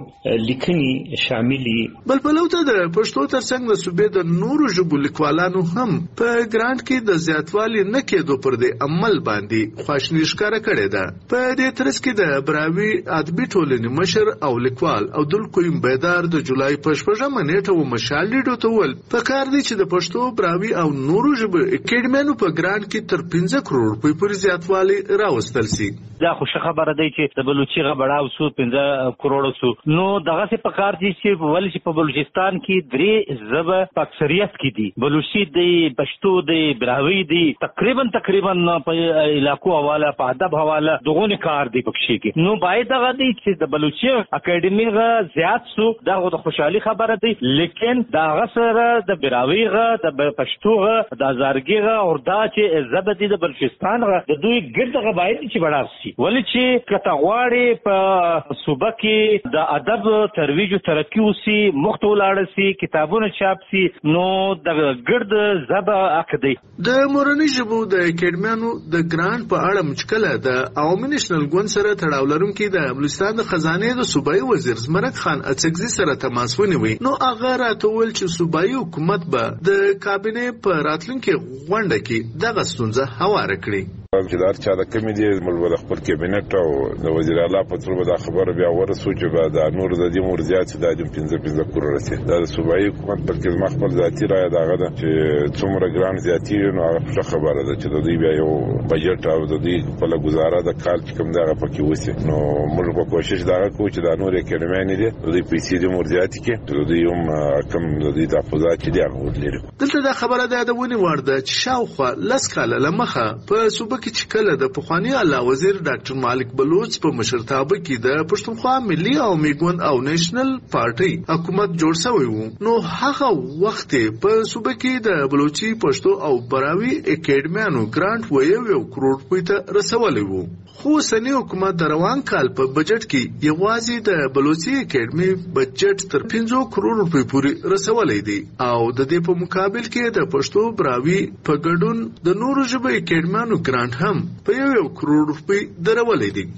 لیکنې شاملي. بل په لوته د پښتو ترڅنګ د صوبې د نورو ژبو لیکوالانو هم په ګرانټ کې د زیاتوالي نه کېدو پر دې عمل باندې خواشنی ښکاره کړې ده. په دې ترڅ کې د براوی ادبي ټولنې مشر او لیکوال عبدالقیوم بیدار د جولای په 8 نیټه و مشالډو ته ول په کار دی چې د پښتو براوی او نورو ژبو اکیډمیانو په ګرانټ کې تر 15 کروڑ روپۍ پورې زیاتوالی راوستل شي. دا خوشی خبره دی چې د بلوچي غبړاو سو 15 کروڑ سو. نو دغه څه په کار دي چې ولې چې په بلوچستان کې درې ژبه په اکثریت کې دي، بلوچي دی، پښتو دی، براوی دی، تقریبا په علاقو حواله په ادب حواله دغه کار دی پکې کې. نو باید دغه دی چې د بلوچي اکیډمي غا زیات سو دا د خوشحالي خبره دی. لیکن دا غسر د براوی غا د پښتو غا د ازارګي غا او دا چې زبدي د بلوچستان غا د دوی ګرد غا باید چې بڑا شي. ولې چې کټغواړي په صوبه کې د ادب ترویج او ترقی وسی مختولاړ سي کتابونه چاپ سي نو د ګرد زبا عقدي. د مورنۍ ژبو د اکیډمیانو د ګرانټ په اړه مشکله د عوامي نېشنل ګوند سره تړاو لرونکي د بلوچستان د خزانه د صوبایي وزیر زمرک خان اڅکزي سره تماس ونیوي. نو هغه راټول چې صوبایي حکومت به د کابینې په راتلونکي غونډه کې دغه ستونزه هواره کړي. چې دا چا د کمی دی ملګر خپل کابینټ او د وزیر اعلی په تر به خبر بیا ورسو چې به د نور د دې مرزيات د 15 کروڑ رسي. دا صوبایي حکومت پر کې خپل ذاتی رائے داغه ده چې څومره ګران زیاتی نو هغه خبره ده چې د دې بیا یو بجټ او د دې خپل گزاره د کال چې کوم دغه پکې وسی. نو موږ په کوشش دا کوو چې د نور اکیډمیان دي د دې پیسې د مرزيات کې د دې هم کم د دې تحفظات چې دی هغه ولري. دلته دا خبره ده د ونی ورده چې شاوخوا لس کاله لمخه په صوبه کې چې کله د پخوانی اعلی وزیر ډاکټر مالک بلوچ په مشرتابه کې د پښتونخوا ملي او میګوند او نېشنل پارټي حکومت جوړ شوی وو نو هغه وخت په صوبه کې د بلوچي پښتو او براوي اکیډمیانو ګرانټ و 1 کروڑ روپۍ ته رسولې وو. خو سنی حکومت د روان کال په بجټ کې یوازې د بلوچي اکیډمي بجټ تر 15 کروڑ روپۍ پورې رسولې دي او د دې په مقابل کې د پښتو براوي په ګډون د نورو ژبو اکیډمیانو ګرانټ هم په 1 کروڑ روپۍ درولې دي.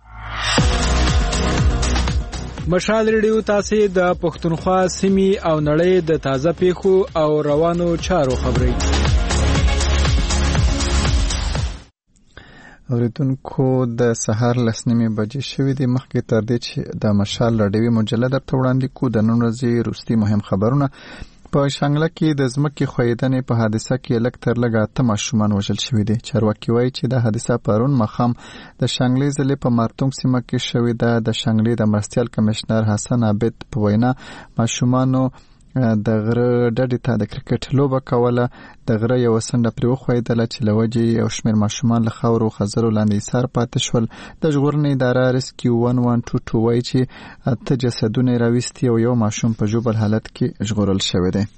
مشال ریډیو تاسو د پښتونخوا سیمې او نړۍ د تازه پیښو او روانو چارو خبري اوریدونکو د سهار 9:30 شوې د مخکې تر دې چې د مشال راډیوي مجله درته وړاندې کو د نن ورځې روستي مهم خبرونه. په شانګله کې د ځمکې ښویدنې په حادثه کې لږ تر لږه 8 ماشومان وژل شوي دي. چارواکي وایي چې د حادثه پرون ماښام د شانګلې ضلع په مارتونګ سیمه کې شوې ده. د شانګلې د مرستیال کمشنر حسن عابد په وینا ماشومانو د غره ډډې ته د کرکټ لوبه کوله. د غره یو څنډه پرې وښویدله چې له وجې یو شمېر ماشومان له خاورو خزرو لاندې ایسار پاتې شول. د ژغورنې اداره ریسکیو 1122 وایي چې 8 جسدونه یې راویستي او یو ماشوم په ژوبل حالت کې ژغورل شوی دی.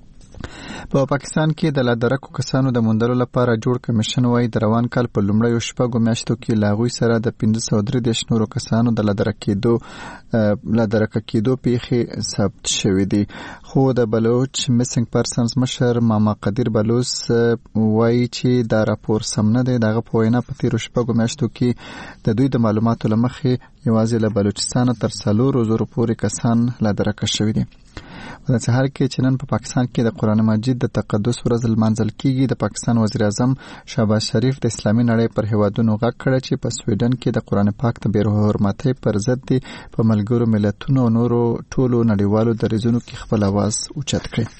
په پاکستان کې د لادرکو کسانو د موندلو لپاره جوړ کمیشن وایي د روان کال په لومړیو 6 میاشتو کې له هغوی سره د 533 نورو کسانو د لادرکه کېدو پیښې ثبت شوې دي. خو د بلوچ میسنګ پرسنز مشر ماما قدیر بلوس وایي چې دا راپور سم نه دی. دغه په وینا په تیرو 6 میاشتو کې د دوی د معلوماتو له مخې یوازې له بلوچستان تر 4,000 پورې کسان لادرکه شوي دي. په سهار کې چې نن په پاکستان کې د قرآن مجید د تقدس ورځ لمانځل کیږي. د پاکستان وزیر اعظم شهباز شریف د اسلامي نړۍ پر هیوادونو غږ کړی چې په سویډن کې د قرآن پاک د بې حرمتۍ پر ضد دي په ملګرو ملتونو او نورو ټولو نړیوالو دریځونو کې خپل आवाज اوچت کړي.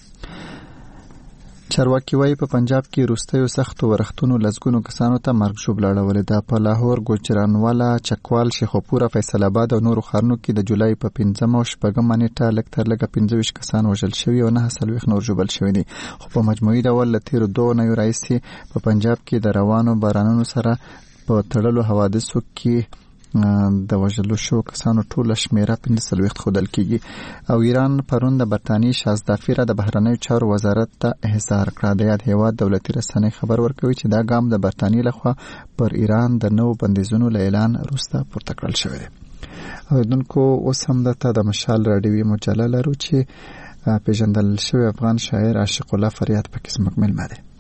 چارواکي وایي په پنجاب کې وروستیو سختو ورښتونو لسګونو کسانو ته مرګ ژوبله اړولې ده. په لاهور، ګوجرانوالا، چکوال، شیخوپور، فیصل آباد او نورو ښارونو کې د جولای په 5 او 6 نیټه لږ تر لږه 25 کسان وژل شوي او 9 نور ژوبل شوي دي. خو په مجموعي ډول له تیرو 2 اونیو راهیسې په پنجاب کې د روانو بارانونو سره په تړلو حوادثو کې د وژلو شو کسانو ټوله شمیره 45 ښودل کیږي. او ایران پرون د برطانیې شازدافیره د بهرنیو چارو وزارت ته احضار کړه. د یاد هیواد دولتي رسنۍ خبر ورکوي چې دا ګام د برطانیې لخوا پر ایران د نوو بندیزونو له اعلان وروسته پورته کړل شوی دی. اوریدونکو اوس هم دلته د مشال راډیوي مجله لرو چې پیژندل شوی افغان شاعر عاشق الله فریاد پکې زموږ مېلمه دی.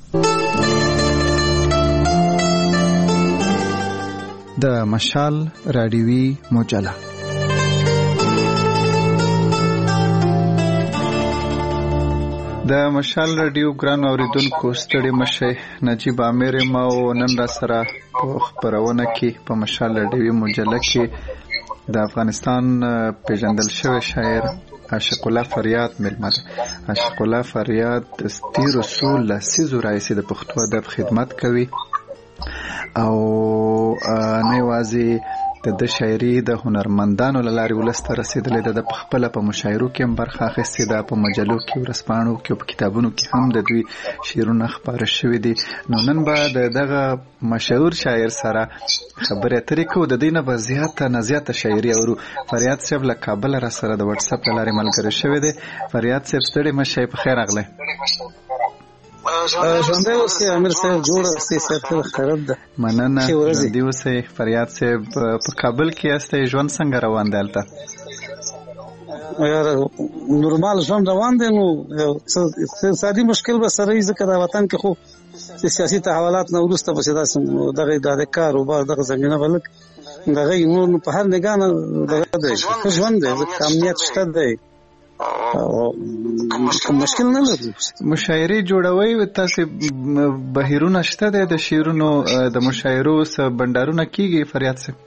د مشال راډیوي مجله د مشال راډیو ګران اوریدونکو ستړي مشي. نجیب عامر ما او نن را سره په خبرونه کې په مشال راډیوي مجله کې د افغانستان پیژندل شوی شاعر عاشق الله فریاد ملمه ده. عاشق الله فریاد د تیرو څو لسیزو راهیسې د پښتو ادب خدمت کوي او نه یوازې د شاعري د هنرمندانو له لارې ولس ته رسېدلې ده. د خپله په مشاعرو کې هم برخه اخیستې ده، په مجلو کې، ورځپاڼو کې او په کتابونو کې هم د دوی شعرونه خپاره شوي دي. نو نن به د دغه مشهور شاعر سره خبرې اترې کوو. د دې نه به زیاته شاعري اورو. فریاد صاحب له کابل را سره د واتس اپ له لارې ملګری شوی دی. فریاد صاحب ستړي مشي، په خیر راغلی. ژوندی اوسئ امیر صاحب، جوړ اوسئ صاحب، خیرت ده. مننه. ژوندي اوسئ فریاد صاحب. په کابل کې یاستئ، ژوند څنګه روان دی هلته؟ یاره نورمال ژوند روان دی. نو اقتصادي مشکل به سره وي ځکه دا وطن کې خو سیاسي تحولات نه وروسته پسې داسې دغه کاروبار دغه زمینه به لږ دغه نور په هر نګاه نه دغه دی ښه ژوند دی ځکه امنیت شته دی، مشکل نه لري. مشاعرې جوړوي تاسو؟ بهیرونه شته دی د شعرونو د مشاعرو څه بندرونه کیږي فریاد صاحب؟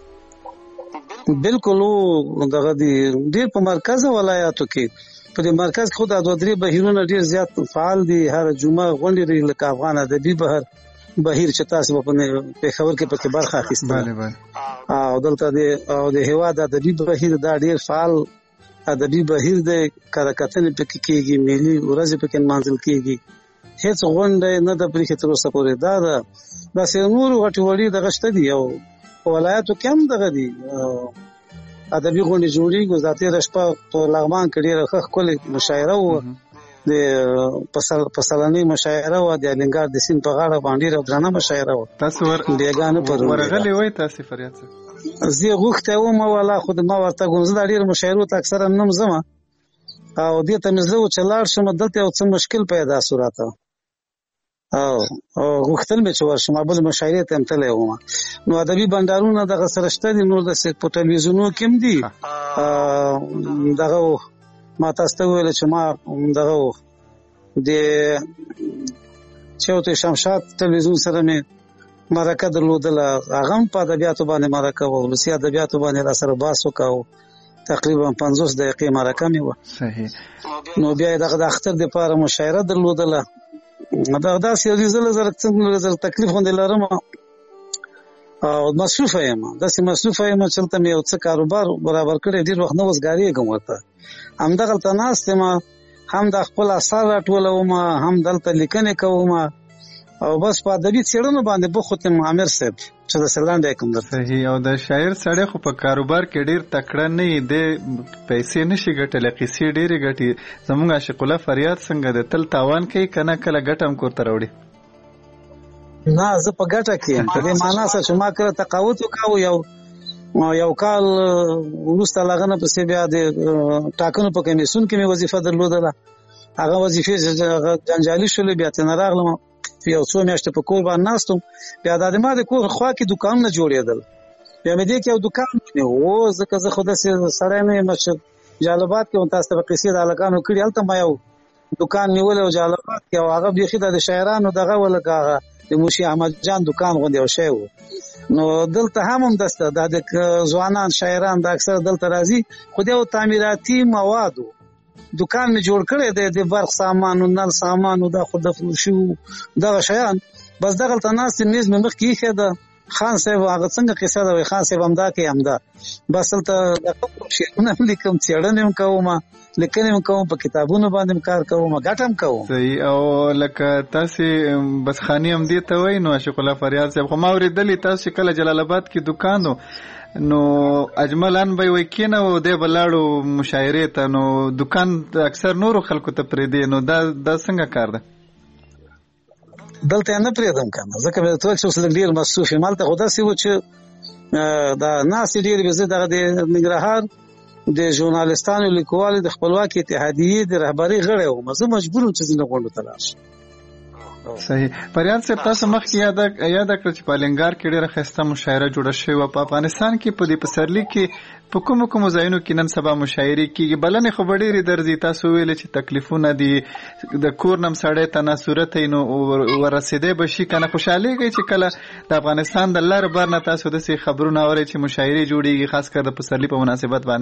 بالکل دغه دی ډیر په مرکز ولایاتو کې. په دې مرکز کې خو د 2-3 بهیرونه ډیر زیات فعال دي. هر جمعه غونډې لري لکه افغان ادبي بهیر چې تاسو په پېښور کې پکې برخه اخیستله. او دلته د هیواد ادبي بهیر دا ډیر فعال ادبي بهیر دی. کله کتنې پکې کېږي، ملي ورځې پکې نمانځل کېږي. هیڅ غونډه نه د پرېښې تر اوسه پورې. دا داسې نورو غټې وړې دغه شته دي او په ولایاتو کې هم دغه دي ادبي غونډې جوړېږي. دا تېره شپه په لغمان کې ډېره ښه ښکلې مشاعره وه، د پسلنۍ مشاعره وه، د الینګار د سیند په غاړه باندې ډېره درنه مشاعره وه. تاسو ورغلي وئ تاسې فریاد صاحب؟ زه غوښتی وم والا خو ما ورته کوم زه دا ډېرو مشاعرو ته اکثره نه ځم او دې ته مې زه و چې لاړ شم دلته یو څه مشکل پیدا شو راته او غوښتل مې چې ورشم بل مشاعرې ته هم تللی وم. نو ادبي بنډارونه دغه سره شته دي، نور داسې په ټلویزیونونو کې هم دي. دغه ما تاسو ته وویل چې ما دغه د چوتې شمشاد ټلویزیون سره مې مرکه درلودله، هغه هم په ادبیاتو باندې مرکه وه، ولسي ادبیاتو باندې را سره بحث وکاو، تقریبا 50 دقیقې مرکه مې وه. صحیح. نو بیا دغه د اختر دپاره مشاعره درلودله. داسې یو زه تکلیف غوندې لرم او مصروفه یم، داسې مصروفه یم چې هلته مې یو څه کاروبار برابر کړی، ډېر وخت نه وزګارېږم ورته. همدغلته ناست یم، هم د خپل اثار راټولوم، هم دلته لیکنې کوم او بس په ادبي څېړنو باندې بوخت یم عامر صاحب چې د سرلنډ کوم درته. صحیح. او د شاعر سړی خو په کاروبار کې ډېر تکړه نه وي، د پیسې نشي ګټلی، قیسې ډېرې ګټي. زموږ عاشق الله فریاد څنګه دی، تل تاوان کوي که نه کله ګټه هم کور ته راوړي؟ نه زه په ګټه کې یم، په دې معنا سره چې ما کله تقاوت وکاو، یو کال وروسته له هغه نه پسې بیا د ټاکنو په کمیسیون کې مې وظیفه درلودله. هغه وظیفې جنجالي شولې، بیا ترې نه راغلم، یو څو میاشتې په کور باندې ناست وم. بیا د ما د کور خوا کې دوکانونه جوړېدل، بیا مې دې کې یو دوکان و، ځکه زه خو داسې سړی نه یم چې جالبات کې هم تاسو ته به قیسې د هلکانو کړي، هلته ما یو دوکان نیولی و جالبات کې، او هغه بیخي د شاعرانو دغه و، لکه هغه د موشي احمد جان دوکان غوندې یو شی و. نو دلته هم همداسته د ځوانان شاعران د اکثر دلته راځي، خو د یو تعمیراتي موادو دوکان مې جوړ کړی دی، د برق سامان او نل سامان او دا خو د فروشي دغه شیان. بس دغلته ناست میز مې مخکې ایښې ده، خان صاحب هغه څنګه قصه ده، خان صاحب همدا کوي همدا. بس دلته شعرونه هم لیکم، څېړنې هم کوم، لیکنې هم کوم، په کتابونو باندې هم کار کوم، ګټه هم کوم. صحیح. او لکه تاسې بس خاني هم دې ته وایي، نو عاشق الله فریاد صاحب خو ما اورېدلي تاسو چې کله جلال آباد کې دوکان و، نو اجملان به وای کینه او دی بلاړو مشاعرې ته، نو دوکان اکثر نورو خلکو ته پرېږدي، نو دا څنګه کار ده؟ دلته یې نه پرېږدم کنه، ځکه مې درته ویل چې اوس لږ ډېر مصروف یم. هلته خو داسې و چې دا ناستې ډېرې وې. زه دغه د ننګرهار د ژورنالستانو لیکوالو د خپلواکې اتحادیې د رهبرۍ غړی وم، زه مجبور وم چې ځینې غونډو ته لاړ شم. صحیح. فریاد صاحب تاسو مخکې یاد کړه چې په الینګار کې ډېره ښایسته مشاعره جوړه شوې وه. په افغانستان کې په دې پسرلي کې په کومو ځایونو کې نن سبا مشاعرې کېږي؟ بلنې خو به ډېرې درځي، تاسو ویلې چې تکلیفونه دي، د کور نه هم سړی ته ناصورت یې، نو ورسېدی به شي که نه؟ خوشحالېږئ چې کله د افغانستان د لر بر نه تاسو داسې خبرونه اورئ چې مشاعرې جوړېږي، خاص کر د پسرلي په مناسبت باندې؟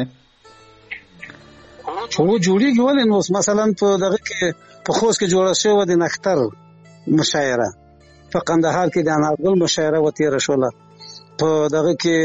هو جوړېږي. ولې نو مثلا په دغه کې په خوست کې جوړه شوې وه د نختر مشاعره، په قندهار کې د انارګل مشاعره و تېره شوله، په دغه کې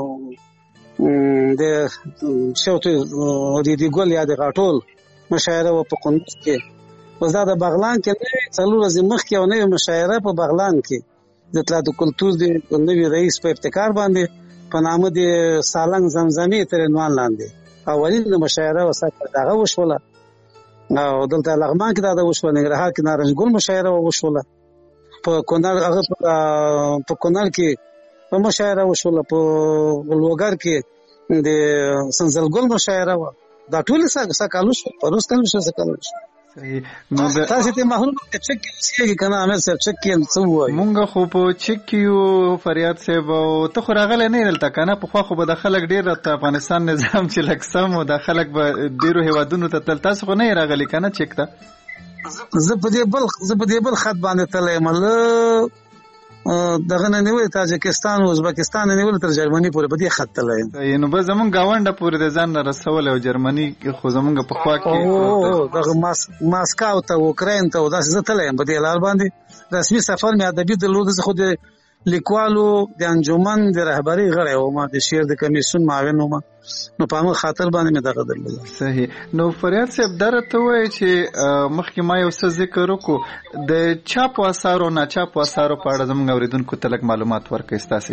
د شوت ریډي ګل یا د غاټول مشاعره و په قندوز کې. اوس دا د بغلان کې نوې 4 ورځې مخکې یو نوې مشاعره په بغلان کې د اطلاعات کلتور د نوي رئیس په ابتکار باندې په نامه د سالنګ زمزمې تر عنوان لاندې اولین مشاعره وساتله، دغه وشوله. او دلته لغمان کې دا وشوله، ننګرهار کې نارنج ګل مشاعره وشوله، په کونړ هغه په کونړ کې په مشاعره وشوله، په لوګر کې د سنزل ګل مشاعره و. دا ټول سکالو شو، په روز کله شو سکالو شو. صحیح. نو تاسو ته محروم چک کیږي کنه امیر صاحب، چک کې څه وایي؟ مونږ خو په چک کیو فریاد صاحب، او ته خو راغلی نه دلته کنه؟ په خو به د خلک ډیر ته افغانستان نظام چې لکسم او د خلک به ډیرو هیوادونو ته تل، تاسو خو نه راغلی کنه چک ته؟ زه په دې بل خط باندې تللی یم، دغه نه نیولې تاجکستان او ازبکستان نه نیولې تر جرمني پورې په دې خط تللی یم. نو به زمونږ ګاونډه پورې د ځان نه رسولی، او جرمني خو زمونږ په خوا کې دغه ماسکو ته اوکراین ته داسې زه تللی یم. په دې لار باندې رسمي سفر مې ادبي درلود، زه خو د لیکوالو د انجمن د رهبرۍ غړی وم، د شعر د کمیسیون معاون وم، نو په هغه خاطر باندې مې دغه درلود. صحیح. نو فریاد صاحب دا راته وایي چې مخکې ما یو څه ذکر وکړو، د چاپو اثارو ناچاپو اثارو په اړه زموږ اورېدونکو ته لږ معلومات ورکړئ ستاسې.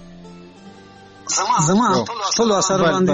زما ټولو اثارو باندې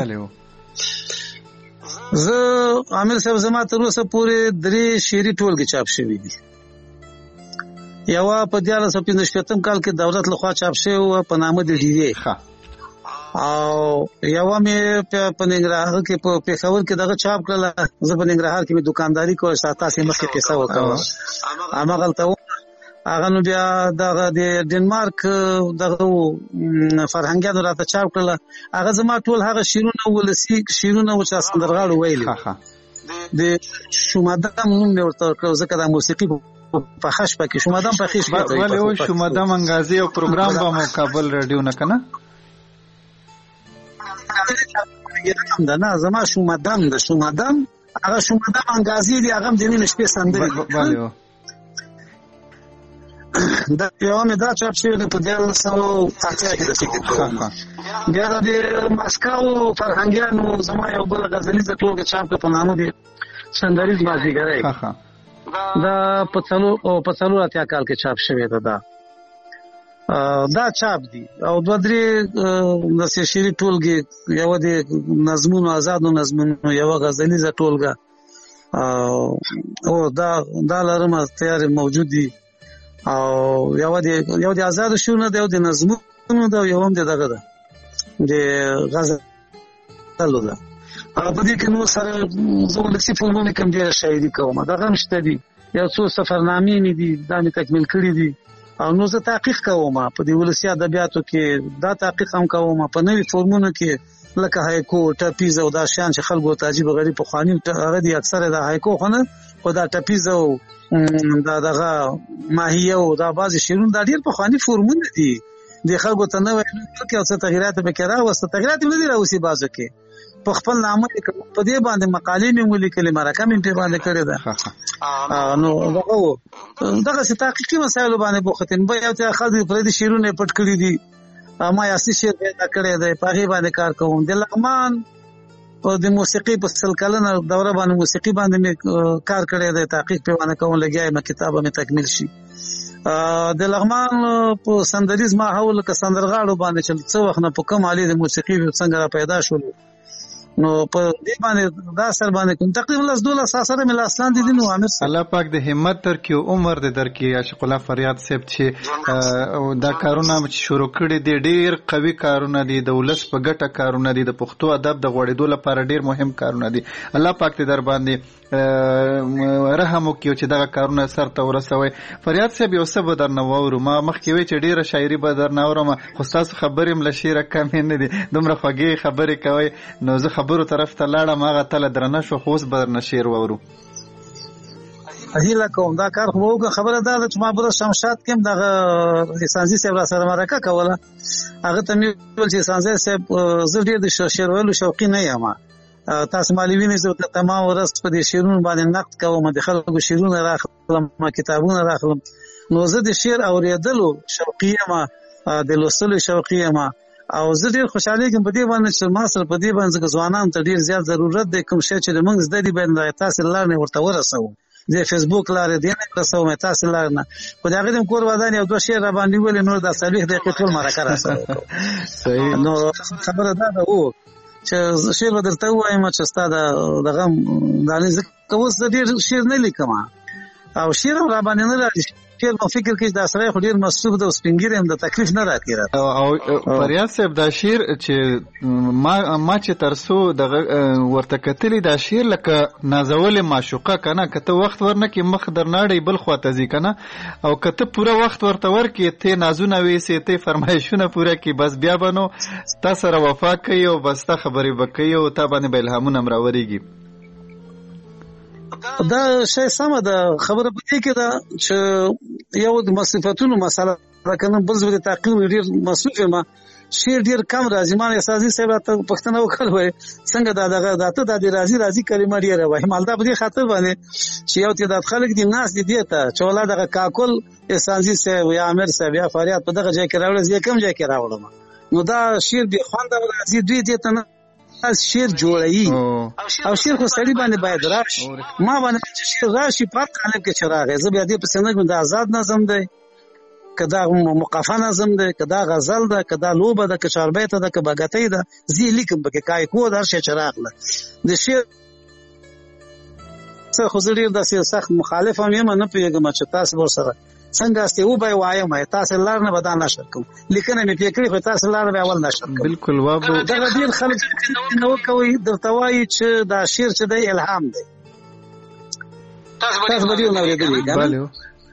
زه عامر صاحب زما تر اوسه پورې 3 شعري ټولګې چاپ شوي دي. یوه په 1965 کال کې دولت لخوا چاپ شوې وه په نامه د ډیوې، او یوه مې په ننګرهار کې په پېښور کې دغه چاپ کړله. زه په ننګرهار کې مې دکانداري کوله، تاسې مخکې قصه وکړه، هماغلته هغه نو بیا دغه د ډنمارک دغه فرهنګیانو راته چاپ کړله. هغه زما ټول هغه شعرونه ولسي شعرونه و چې سندرغاړو ویلي، د شومادم نوم مې ورته ورکړ، ځکه دا موسیقي پخش پکې شومدم پخیش کې ولې و شومدم انګازي او پروګرام به مقابل رادیو نه کنه دا نه زما شومدم هغه شومدم انګازي دی هغه د نیم شپې سندري ولې و دا یو مې دا چاپ شوی په 1980 کې د فکر بیا د مسکو فرهنګیانو زما یو بل غزلیزه ټولګه چاپ په نامه دی سندریز بازیګرای دا په څلور اتیا کال کې چاپ شوی دا چاپ دی او دوه درې د شعري ټولګې یو د نظمونو آزادو نظمونو یو غزلیزه ټولګه او دا لرم تیار موجود دي او یو د آزاد شونه دی او د نظمونو دا یو هم دغه ده د غزل ده په دې کې نو سره زه ولسی فلمونه کوم ډیره شاعري کوم دا هم شته دي یو څو سفرنامې مې دي دا مې تکمیل کړې دي او نو زه تحقیق کوم په دې ولسی ادبیاتو کې دا تحقیق هم کوم په نوې فورمونو کې لکه هایکو ټاپیز او دا شان چې خلکو ته عجیب غریب په خواني هغه دي اکثره د هایکو خونه او دا ټاپیز او دا دغه ماهیه او دا بعضی شیرون دا ډیر په خواني فورمونه دي د خلکو ته نوې کې او څه تغیرات به کړه او څه تغیرات نه دي راوسی بازو کې په خپل نامه په دې باندې مقالې مې ولیکلې مرکه مې په باندې کړې ده نو دغه څه تحقیقي مسایل باندې بوختین به یو څه خلک پر دې شیرونه پټ کړی دي ما یاسي شعر پیدا کړی دی په هغه باندې کار کوم د لغمان او د موسیقي په سلکلنه دوره باندې موسیقي باندې کار کړی دی تحقیق په باندې کوم لګیای ما کتابه مې تکمیل شي د لغمان په سندریز ماحول کې سندرغاړو باندې چې څو وخت نه په کوم حالي د موسیقي څنګه پیدا شول نو په دې باندې دا سر باندې کوم تقریبا 12 سره مل اسلام دي نو عامر الله پاک د همت تر کې عمر د در کې عاشق الله فریاد صاحب چې دا کارونه شروع کړي دي ډیر قوي کارونه دي د ولس په ګټه کارونه دي د پښتو ادب د غوړېدو لپاره ډیر مهم کارونه دي الله پاک دې در باندې رحم وکړي چې دا کارونه سر ته ورسوي فریاد صاحب یو څه به درنه وورو ما مخکې وی چې ډیره شاعري به درنه اورم خو تاسو خبرې مل شیره کم نه دي دومره خوږې خبرې کوي نو زه خبرو طرف ته لاړم هغه تل درنه شو خو اوس به درنه شعر وورو هیله کوم دا کار خو وګه خبره ده چې ما بر شمشاد کوم دغه سانزي صاحب را سره مرکه کوله هغه ته مې ول چې سانزي صاحب زه ډیر د شعر ویلو شوقي نه یم تاسو مالي وینئ چې تمام ورځ په دې شعرونو باندې نقد کوم د خلکو شعرونه راخلم کتابونه راخلم نو زه د شعر اوریدلو شوقي یم د لوستلو شوقي یم او زه ډیر خوشاله یم په دې باندې چې ما سره په دې باندې ځوانان ته ډیر زیات ضرورت دی کوم شی چې موږ زده دي باندې تاسو لارنه ورته ورسو د فیسبوک لارې دی نه تاسو مې تاسو لارنه په دغه د کور ودان یو دوه شعر را باندې ولې نور د صالح د ټول مرکه راځي صحیح نو خبره ده او چې شعر درته وایم چې ستاسو دغه دانې کوس ډیر شعر نه لیکم او شعر را باندې نه راځي شعر په فکر کې دا سره ډیر مصروف ده او سپینګری هم د تکلیف نه راکړي او فریاد صاحب دا شعر چې ما چې ترسو دغه ورته کتلی دا شعر لکه نازول معشوقه کنه کته وخت ورنه کې مخ درناړي بل خواته ځي کنه او کته پوره وخت ورته ورکې ته نازونه وېسې ته فرمایشونه پوره کې بس بیا بنو تاسو سره وفا کوي او بس ته خبرې وکړي او ته باندې به الهامونه امراوريږي دا شی سم ده خبره پکې کې ده چې یو د مصرفاتونو مسله راکنه بل زو د تحقیق ډیر مصروف ما شعر ډیر کم راځي ما اساسي سبب ته پښتنه وکړوي څنګه دا دغه داته د راځي کلمه ډیره وای مالدا په دې خاطر باندې چې یو تعداد خلک دي ناس دي ته چې ولا دغه کاکل اساسي سبب یا امیر سبب یا فریاد په دغه ځای کې راوړل زه کم ځای کې راوړم نو دا شعر به خوند راځي دوی ته نه شعر جوړي او شعر خو سړي باندې باید راشي ما باندې شعر راشي په قالب کې چراغ زه بیا دې په سنګ د آزاد نظم دی کدا مقافه نظم دی کدا غزل ده کدا لوبه ده که چاربیته ده که بغتې ده زی لیکم به کای کو در شي چراغ له د شعر څه خو زه ډیر د سخت مخالف هم یم نه پیګم چې تاسو ورسره څنګه استه و به وایم تاسو لار نه بدان نشر کوم لیکنه مې فکر خو تاسو لار به اول نشر کوم بالکل وابو دا ډیر خلک نو کوي درته وایي چې دا شعر چې د الهام دی تاسو به نو ورېدلی بله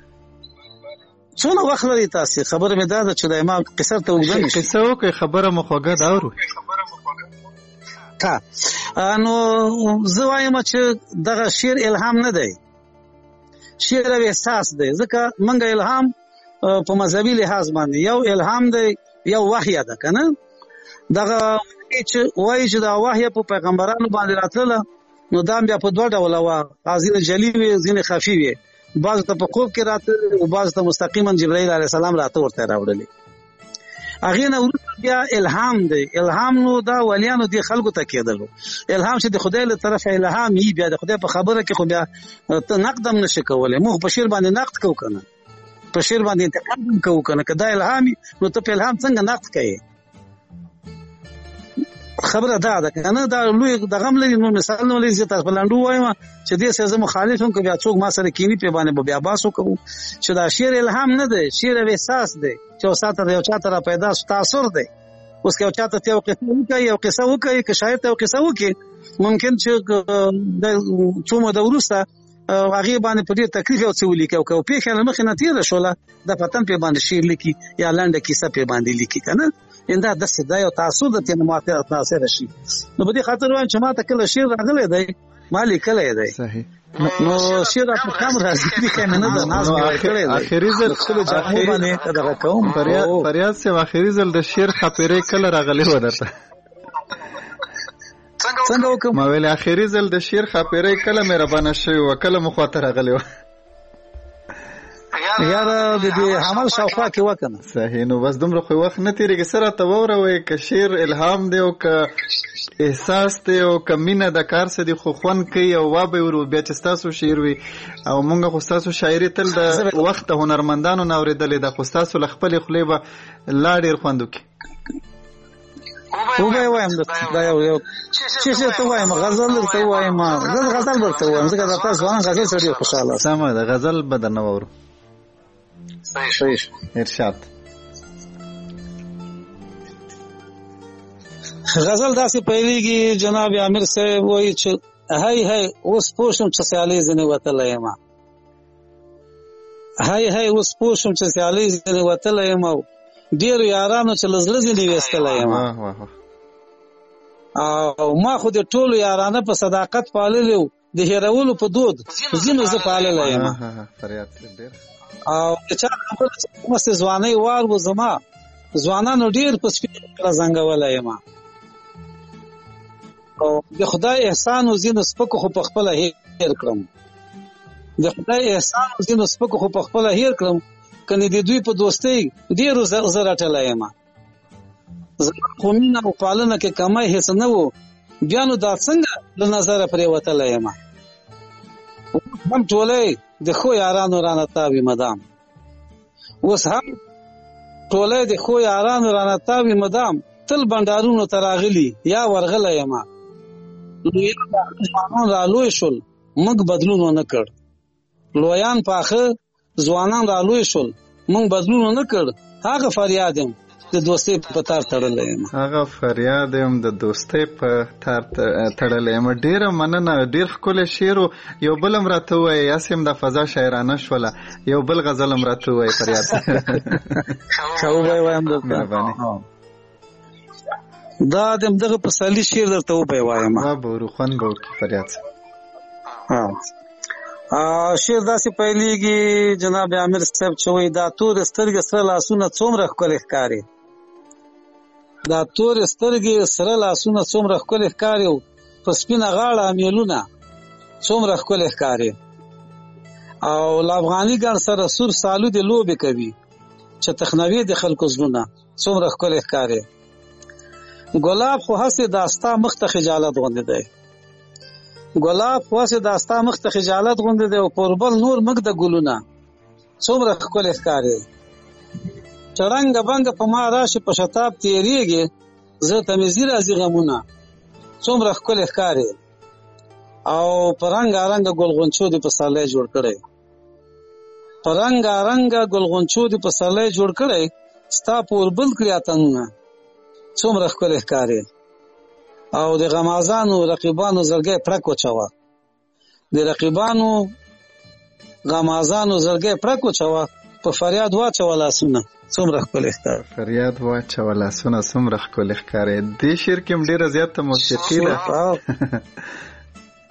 څونه وخت لري تاسو خبره مې دا چې د امام قصر ته وګورئ قصه وکي خبره مخوګه دا ورو نو زه وایم چې دغه شعر الهام نه دی شعر او احساس دی. ځکه منګه الهام په مذهبي لحاظ باندې یو الهام دی یو وحی ده کنه. دغه وایي چې دا وحی په پیغمبرانو باندې راتله نو دا بیا په دوه ډوله وه، ځینې جلی وي ځینې خفي وي، بعض ته په خوب کې راته او بعض ته مستقیما جبرائیل علیه السلام راته ورته راوړلې. هغې نه وروسته بیا الهام دی. الهام نو دا ولیانو دې خلکو ته کېدلو. الهام چې د خدای له طرفه الهام وي بیا د خدای په خبره کې خو بیا ته نقد هم نشي کولی. موږ په شعر باندې نقد کوو که نه، په شعر باندې انتقاد هم کوو که نه. که دا الهام وي نو ته په الهام څنګه نقد کوې؟ خبره دا ده که نه. دا لوی دغه هم لري. نو مثال نه لري. زه تاسو په لنډو وایم چې دې سره زه مخالف یم که بیا څوک ما سره کینی پې باندې به بیا بحث وکړو چې دا شعر الهام نه دی، شعر او احساس دی چې یو چا ته را پیدا شو تاثر دی. اوس که یو چا ته یو قصه وکړي یو قصه وکړي که شاعر ته یو قصه وکړي ممکن چې د څو موده وروسته هغې باندې په ډېر تکلیف یو څه ولیکي او که یو پېښه له مخې نه تېره شوله د پتن پې باندې شعر لیکي یا لنډه کیسه پې باندې لیکي که نه. دا داسې دا یو تاثر د تېنه متاثره شي. نو په دې خاطر وایم چې ما ته کله شعر راغلی دی ما لیکلی دی. صحیح. نو شعر په کم راځي لیکلی مې نه ده، ناز مې ورکړی دی. اخري ځل خپلو جامو باندې دغه کوم. فریاد صاحب اخري ځل د شعر خاپیرۍ کله راغلی و درته؟ څنګه وکړم؟ ما ویل اخري ځل د شعر خاپیرۍ کله مهربانه شوې وه، کله مو خواته راغلی وه؟ یاره د دې حمل شاوخوا کې وکنه. صحیح. نو بس دومره خو وخت نه تیریږي. سره ته ووروئ که شعر الهام دی او که احساس دی او که مینه د کار څه دی خو خوند کوي او وابه ورو بیا چې ستاسو شعر وي او مونږ خو ستاسو شاعري تل د وخت د هنرمندانو نه اورېدلې ده خو ستاسو له خپلې خولې به لا ډېر خوند وکړي. وبه وایم دا یو چې ته وایم غزل درته وایم زه غزل درته وایم ځکه دا تاسو وان غزل سره خوشاله. سمه ده غزل به درنه واورو. صحیح. ارشاد. غزل داسې پیلېږي جناب عامر صاحب وایي چې هی اوس پوه شم چې سیالۍ ځینې وتلی یم، هی اوس پوه شم چې سیالۍ ځینې وتلی یم او ډېرو یارانو چې له زړه ځینې ویستلی یم او ما خو د ټولو یارانه په صداقت پاللی و د هېرولو په دود ځینو زه پاللی یم او د چا خبره چې مستې ځوانۍ وار و زما ځوانانو ډېر په سپینه را زنګولی یم او د خدای احسان و ځینو سپکو خو په خپله هېر کړم، د خدای احسان و ځینو سپکو خو په خپله هېر کړم کنې د دوی په دوستۍ ډېرو زه رټلی یم. زما خو مینه او پالنه کې کمی هېڅ نه و بیا نو دا څنګه له نظره پرېوتلی یم. هم ټولی د ښو یارانو رانه تاوي مدام، اوس هم ټولی د ښو یارانو رانه تاوي مدام تل بنډارونو ته راغلي یا ورغلی یم. ځوانان را لوی شول موږ بدلون ونه کړ، لویان پاخه ځوانان را لوی شول موږ بدلون ونه کړ. هغه فریاد یم د دوستۍ په تار تړلی یم، هغه فریاد یم د دوستۍ په تار تړلی یم. ډېره مننه، ډېر ښکلی شعر و. یو بل هم راته ووایه، یاسې هم دا فضا شاعرانه شوله، یو بل غزل هم راته ووایه فریاد. ښه ووایم درته دا د همدغه پسرلي شعر درته وبه وایم. به خوند به وکړي فریاد صاحب. شعر داسې پیلېږي جناب عامر صاحب چې وایي دا تورې سترګې سره لاسونه څومره ښکلې ښکاري، دا تورې سترګې سره لاسونه څومره ښکلې ښکاري او په سپینه غاړه امیلونه څومره ښکلې ښکاري او له افغاني ګڼ سره سور سالو د لوبې کوي چې تخنوي د خلکو زړونه څومره ښکلې ښکاري. ګلاب خو هسې دا ستا مخ ته خجالت غوندې دی، ګلاب خو هسې دا ستا مخ ته خجالت غوندې دی او پوربل نور مخ د ګلونه څومره ښکلې ښکاري. چې رنګه بنګه په ما راشي په شتاب تېرېږي زه ته مې ځي راځي غمونه څومره ښکلې ښکاري او په رنګارنګه ګلغونچو دې پسرلی جوړ کړی، په رنګارنګه ګلغونچو دې پسرلی جوړ کړی ستا پوربل کړي اتنونه څومره ښکلې ښکاري او د غمازانو رقیبانو زړګی پړک وچوه، د رقیبانو غمازانو زړګی پړک وچوه په فریاد واچوه لاسونه څومره ښکلې ښکاري. فریاد واچوه لاسونه څومره ښکلې ښکاري. دې شعر کې هم ډېره زیاته موسیقي ده.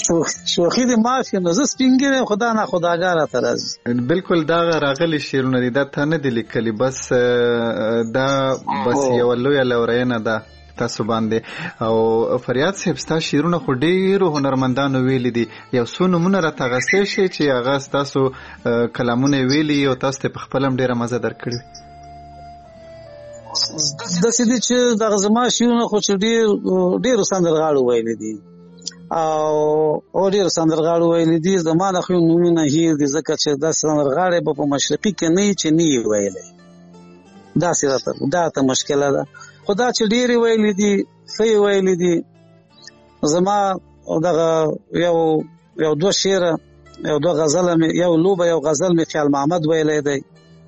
شوخي د معافي نو زه سپینګره خدا نه خداګار ته راځي. بالکل دا راغلي شیرونه دي دا ته نه دي لیکلي بس دا بس یو لوی لورینه ده تاسو باندې. او فریاد صاحب تاسو شیرونه خو ډیرو هنرمندانو ویلي دي یو څو نمونه راته غستې شي چې هغه تاسو کلامونه ویلي او تاسو په خپل هم ډیره مزه درکړي. د سې دي چې د غزما شیرونه خو چې ډیرو سندرغاړو ویلي دي او ډیر سندرغاړو ویلي دي زمانه خو نمونه هیر دي ځکه چې د سندرغاړي په مشرقي کې نه چې نه ویلي دا سره دا ته مشکله ده. خدا چې ډیر ویلي دي صحیح ویلي دي. زما دغه یو دوه شعر یو دوه غزل یو لوبه یو غزل می خیال محمد ویلی دی.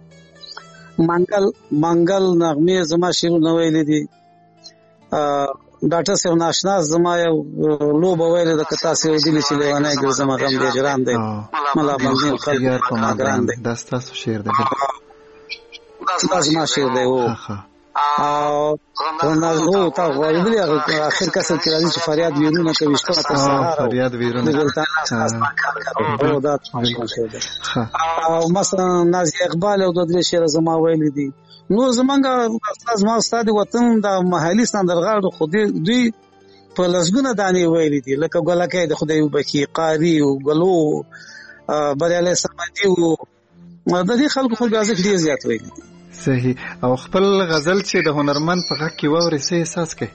منګل نغمه زما شعرونه ویلي دي. ډاکټر صاحب ناشنا زما یو لوبه ویلې د کتا سي ودلی چې لیوانه ګرځم غم دې جران دی ملا باندې خلک په ما ګران دی. دا تاسو شعر دی دا زما شعر دی. او ورنه تا ویلي اخر کسر کې راځي چې فریاد ویرونه کوي شته فریاد ویرونه او دا او مثلا نازي اقبال او د دې شعر زما ویلي دي. نو زمونږ استاد وطن د محلي سندرغاړو خو دوی په لسګونه دانې ویلي دي لکه ګلکې د خدای وبخي قاری او ګلو بریاله سمدي او د دې خلکو خو بیا ځکه ډیر زیات ویلي دي. صحیح. او خپل غزل چې د هنرمند په غږ کې ووري څه احساس کوي؟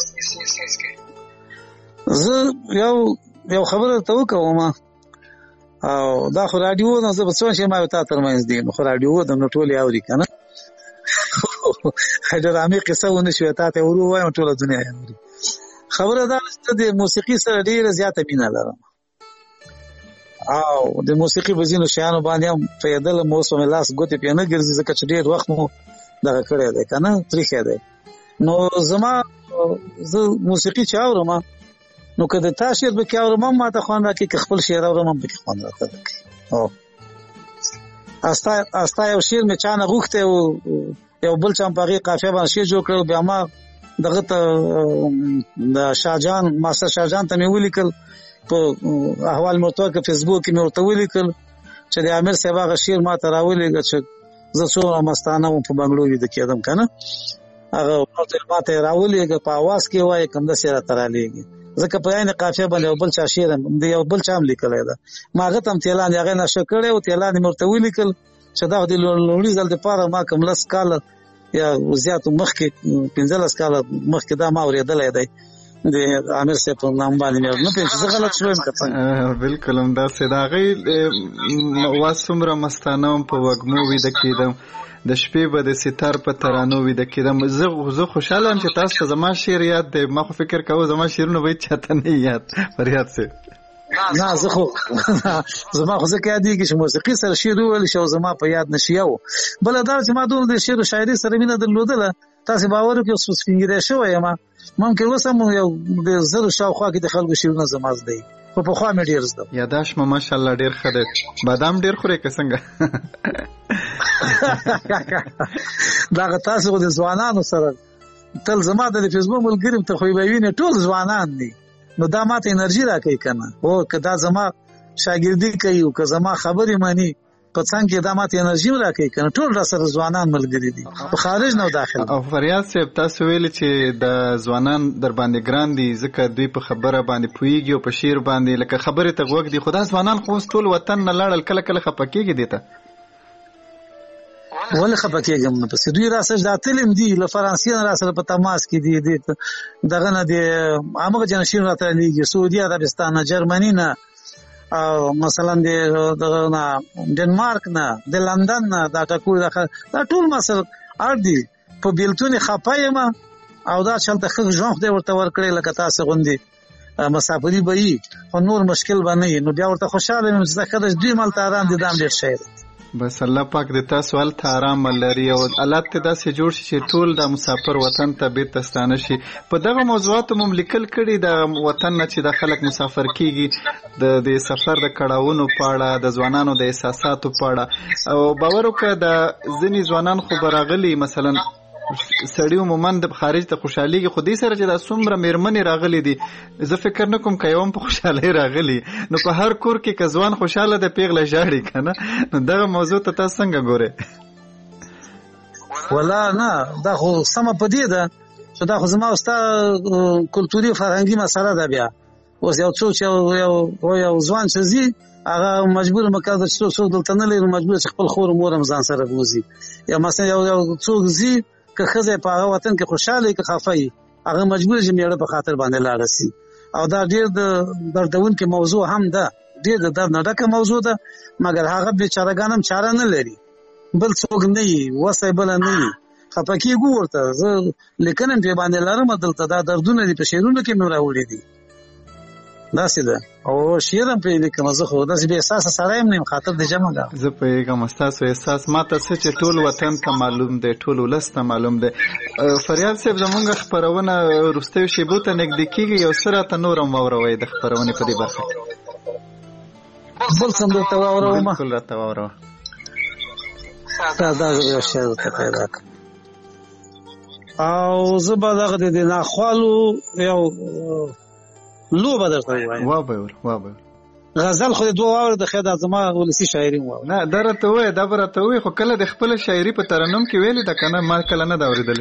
زه یو خبره ته وکوم او دا خو رادیو نه زه په څو شي ما ته ترمنځ دي خو رادیو د نټولي اوري کنه حیدرامي قصه ونه شو ته ورو وایم ټول دنیا اوري. خبره دا چې د موسیقي سره ډیره زیاته مینه لرم او د موسیقي بزینو شیانو باندې هم پیدل موسم لاس ګوتې په نه ګرځي ځکه چې ډیر وخت مو دغه کړی دی کنه تاریخ دی. نو زما زه موسیقي چاورم نو کله تاسو به کاورم ما ته خوان راکې خپل شعر اورم به خوان راکې او استا یو شعر می چانه غوښته او یو بل چم پاغي قافیه باندې شی جوړ کړو بیا ما دغه ته د شاهجان ماستر شاهجان ته مې ولیکل په احوال مرتضی په فیسبوک کې مې ورته ولیکل چې د امیر صاحب هغه شعر ما ته راولېږه چې زه څومره مستانه په بنگلورو د کېدم کنه هغه ما ته راولېږه په आवाज کې وای کوم د سره ترالېږي ځکه په عین قافیه باندې بل چا شعر د یو بل چا هم لیکلی ده ما هغه تم تیلان هغه نشه کړی او تیلان مې ورته ولیکل چې دا د لوړی ځل د پاره ما کوم لس کال یا زیات مخکې 15 کال مخکې دا ما اورېدلې دی د امیر صاحب په نام باندې نه پېښ څه غلط شوم کته. بالکل هم دا صداغي واسمره مستانه په وګمو وې د کېدم د شپې به د ستار په ترانو وې د کېدم. زه خوشاله ام چې تاسو زما شعر یاد دی. ما خو فکر کوم زما شعرونه به چاته نه یاد فریاد سي نه زه خو زما خو ځکه یاد دي چې موسیقي سره شعر ویل شو زما په یاد نشي یو بل دا چې ما دوه د شعر او شاعري سره مینه درلودله تاسو باور وکړئ چې سپینګره شوی یم ممکن وسم یو د زر شاوخوا کې د خلکو شعرونه زماز دی خو په خوا مې ډیر زده یاداش ما ماشاءالله ډیر ښه دی. بادام ډیر خوري که څنګه؟ دا تاسو د ځوانانو سره تل زما د فیسبوک ملګریم ته خو به ویني ټول ځوانان دي نو دا ماته انرژي راکوي کنه او کدا زما شاګردي کوي او که زما خبرې مانی په څنګه دا ماته انرژي راکوي کنه ټول را سره ځوانان ملګری دي په خارج نه داخل. او فریاد صاحب تاسو ویل چې د ځوانان در باندې ګران دي ځکه دوی په خبره باندې پويږي او په شعر باندې لکه خبره ته غوږ دي. خدا ځوانان خو ټول وطن نه لاړل کله کله خپکیږي دیته ولې خپکیږم نو پس دوی راسره داتلم دي له فرانسې راسره په تماس کې دي دغه نه دي هغه جنشین راته لیږي سعودي عربستان نه جرمني نه او مثلا دغه نه ډنمارک نه د لندن نه دا ټکول دا ټول مثلا اردي په بیلتون خپایم او دا چلته خغ ژوند خدای ورته ورکړي لکه تاسو غوندي مسافری به وي خو نور مشکل باندې نو بیا ورته خوشاله مې ځکه د دې مال ته آرام دي دام ډیر شي بس الله پاک د تاسو ول ته آرام لري او الله ته داسې جوړ شي چې ټول د مسافر وطن ته بیرته ستانه شي. په دغه موضوعاتو مملکل کړي د وطن نه چې د خلک مسافر کیږي د سفر د کړهونو په اړه د ځوانانو د احساساتو په اړه او باور وکړه د ځینې ځوانان خو براغلي مثلا سړی عموما د خارج ته خوشحاليږي، خو دې سره چې دا څومره میرمنې راغلي دي زه فکر نه کوم که یوم په خوشحالۍ راغلي نو په هر کور کې که ځوان خوشحاله د پیغله ژاړي که نه، نو دغه موضوع ته تاسو څنګه ګورئ؟ ولا نه دا خو سمه په دې ده چې دا خو زما او ستا کلتوري فرهنګي مسله ده. بیا اوس یو څوک چې یو ځوان چې ځي هغه مجبور مکه چې څوک دلته نه لري مجبور چې خپل خور مور هم ځان سره بوزي. یا مثلا یو څوک ځي که ښځه په هغه وطن کې خوشحاله که خفه وي هغه مجبور چې میړه په خاطر باندې لاړه سي. او دا ډېر د دردونکې موضوع هم ده، ډېر د درد نه ډکه موضوع ده، مګر هغه بیچارهګان هم چاره نه لري، بل څوک نه وي، وسه بله نه وي، خفه کېږو ورته. زه لیکنه پې باندې لرم دلته دا دردونه دي په شعرونو کې مې راوړي دي، داسې ده. او شعر هم پرې لیکم زه، خو داسې بې احساسه سړی هم نه یم، خاطر د جمع ده. زه پوهېږم ستاسو احساس ما ته څه چې ټول وطن ته معلوم دی، ټول ولس ته معلوم دی. فریاد صاحب زمونږ خپرونه وروستیو شیبو ته نږدې کېږي، یو څه راته نور هم واوروئ د خپرونې په دې برخه کې. بل څه هم درته واوروم؟ بلکل راته واوروه. دا یو شی درته پیدا کړم او زه به دغه د ناخوالو یو لوبه درته ووایم. وابه غزل خو د دوه واورې د خیر دا زما ولسي شاعري واورم. نه دا راته ووایه، دا به راته ووایې، خو کله د خپله شاعري په ترنم کې ویلې ده که نه؟ ما کله نه ده اورېدلې.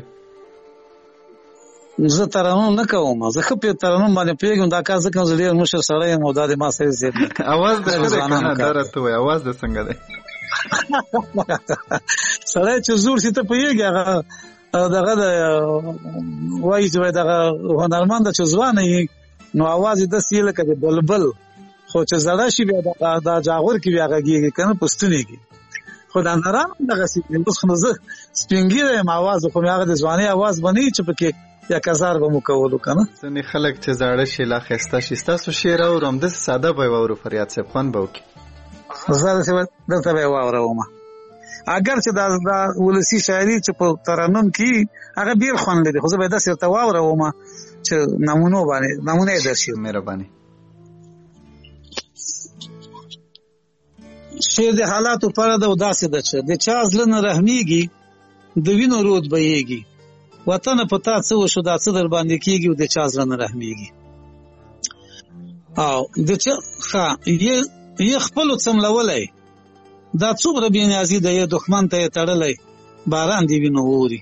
زه ترنم نه کوم، زه ښه په ترنم باندې پوهېږم، دا کار زه کوم، زه ډېر مشر سړی یم او دا د ما سره زیات نه کوي. اواز دې ښه دی که نه؟ دا راته ووایه اواز دې څنګه دی؟ سړی چې زور شي ته پوهېږي هغه دغه د وایي چې دغه هنرمنده چې ځوانه وي نو اواز یې داسې لکه د بلبل، خو چې زړه شي بیا دا جاغور کې بیا غږېږي که نه پستونې کې. خو دا نران هم دغسې دي. اوس خو زه سپین ږیری یم، اواز خو مې هغه د ځوانۍ اواز به نه وي چې پکې یا کزار به مو کولو که نه. ځینې خلک چې زاړه شي لا ښایسته شي. ستاسو شعر اورو همداسې ساده به یې واورو فریاد صاحب، خوند به وکړي. زه داسې دلته به یې واوروم، اگر چې دا ولسي شاعري چې په ترنم کې هغه ډېر خوند لري، خو زه به یې داسې ورته واوروم چې نمونه یې درشي. مهرباني. شعر د حالاتو پر ده او داسې ده چې د چا زړه نه رحمېږي د وینو رود بهېږي، وطنه په تا څه وشو دا څه در باندې کېږي او د چا زړه نه رحمېږي. او د چا یې خپلو څملولی دا څومره بېنیازي ده، یې دښمن ته یې تړلی باران دې وینو اوري.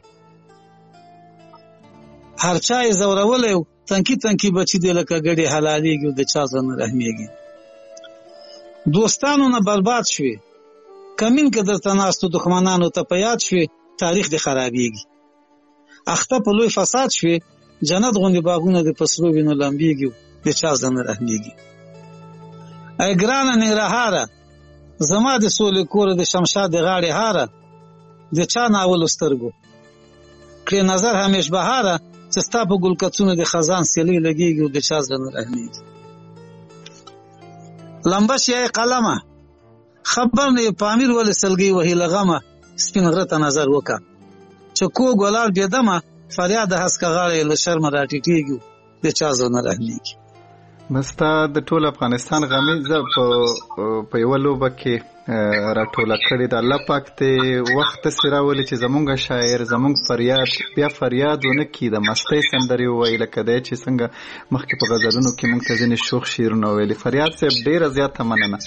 هر چا یې زورولی تنکي تنکي بچي دی لکه ګډې حلالېږي او د چا زړه نه رحمېږي. دوستانو نه برباد شوې کمین که درته ناستو دښمنانو ته په یاد شوې تاریخ دې خرابېږي. اخته په لوی فساد شوې جنت غوندې باغونه دې په سرو وینو لمبېږي د چا زړه نه رحمېږي. ای ګرانه ننګرهاره زما د سولې کوره د شمشاد د غاړې هاره، د چا ناولو سترګو کړې نظر همیش بهاره چې ستا په ګلکڅونو د خزان سیلۍ لګېږي او د چا زړه نه رحمېږي. لمبه شي ای قلمه خبر نه پامیر ولې سلګۍ وهي له غمه، سپین غره ته نظر وکړه چې کوږ ولاړ بېدمه، فریاد د هسکه غاړه له شرمه راټیټېږي د چا زړه نه رحمېږي. مستا د ټول افغانستان غمیزه په یوه لوبه کې راټوله کړې ده. الله پاک ته وخت داسې راولي چې زمونږ شاعر زمونږ فریاد بیا فریاد ونه کړي، د مستۍ سندرې ووایي لکه دی چې څنګه مخکې په غزلونو کې موږ ته ځینې شوخ شعرونه ویلي. فریاد صاحب ډېره زیاته مننه.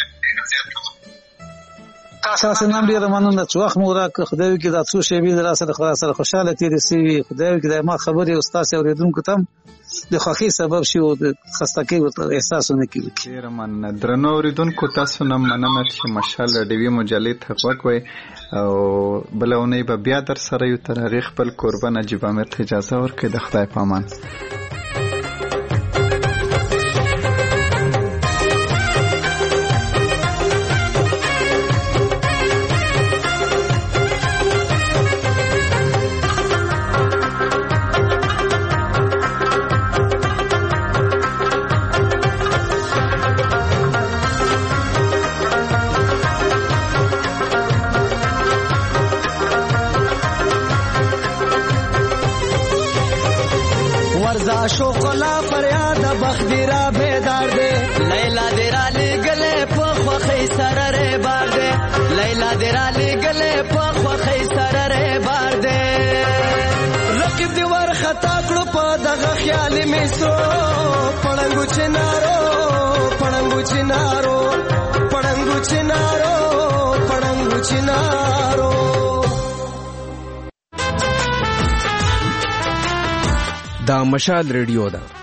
تاسو نن ډېره مننه چې وخت مو راکړ. خدای وکړي دا څو شېبې را سره خوشحاله تېرې شوي. خدای وکړي دا ما خبرې او ستاسې اورېدونکو ته هم د خوښۍ سبب شي او د خستګۍ احساس ونه کړي. ډېره مننه. درنو اورېدونکو تاسو نه مننه چې مشال ډیوي مجلې ته غوږ وئ او بله اونۍ به بیا در سره یو. تر هغې خپل کوربه نجیب امیر ته اجازه ورکړئ. د خدای په امان. شوقلا فریاد بخدیرا بیدار دے لیلا دیرا لگلے پخوخی سررے بار دے لیلا دیرا لگلے پخوخی سررے بار دے चिनारो पड़ंगु चिनारो पड़ंगु चिनारो पड़ंगु चिनारो। دا مشال ریډیو ده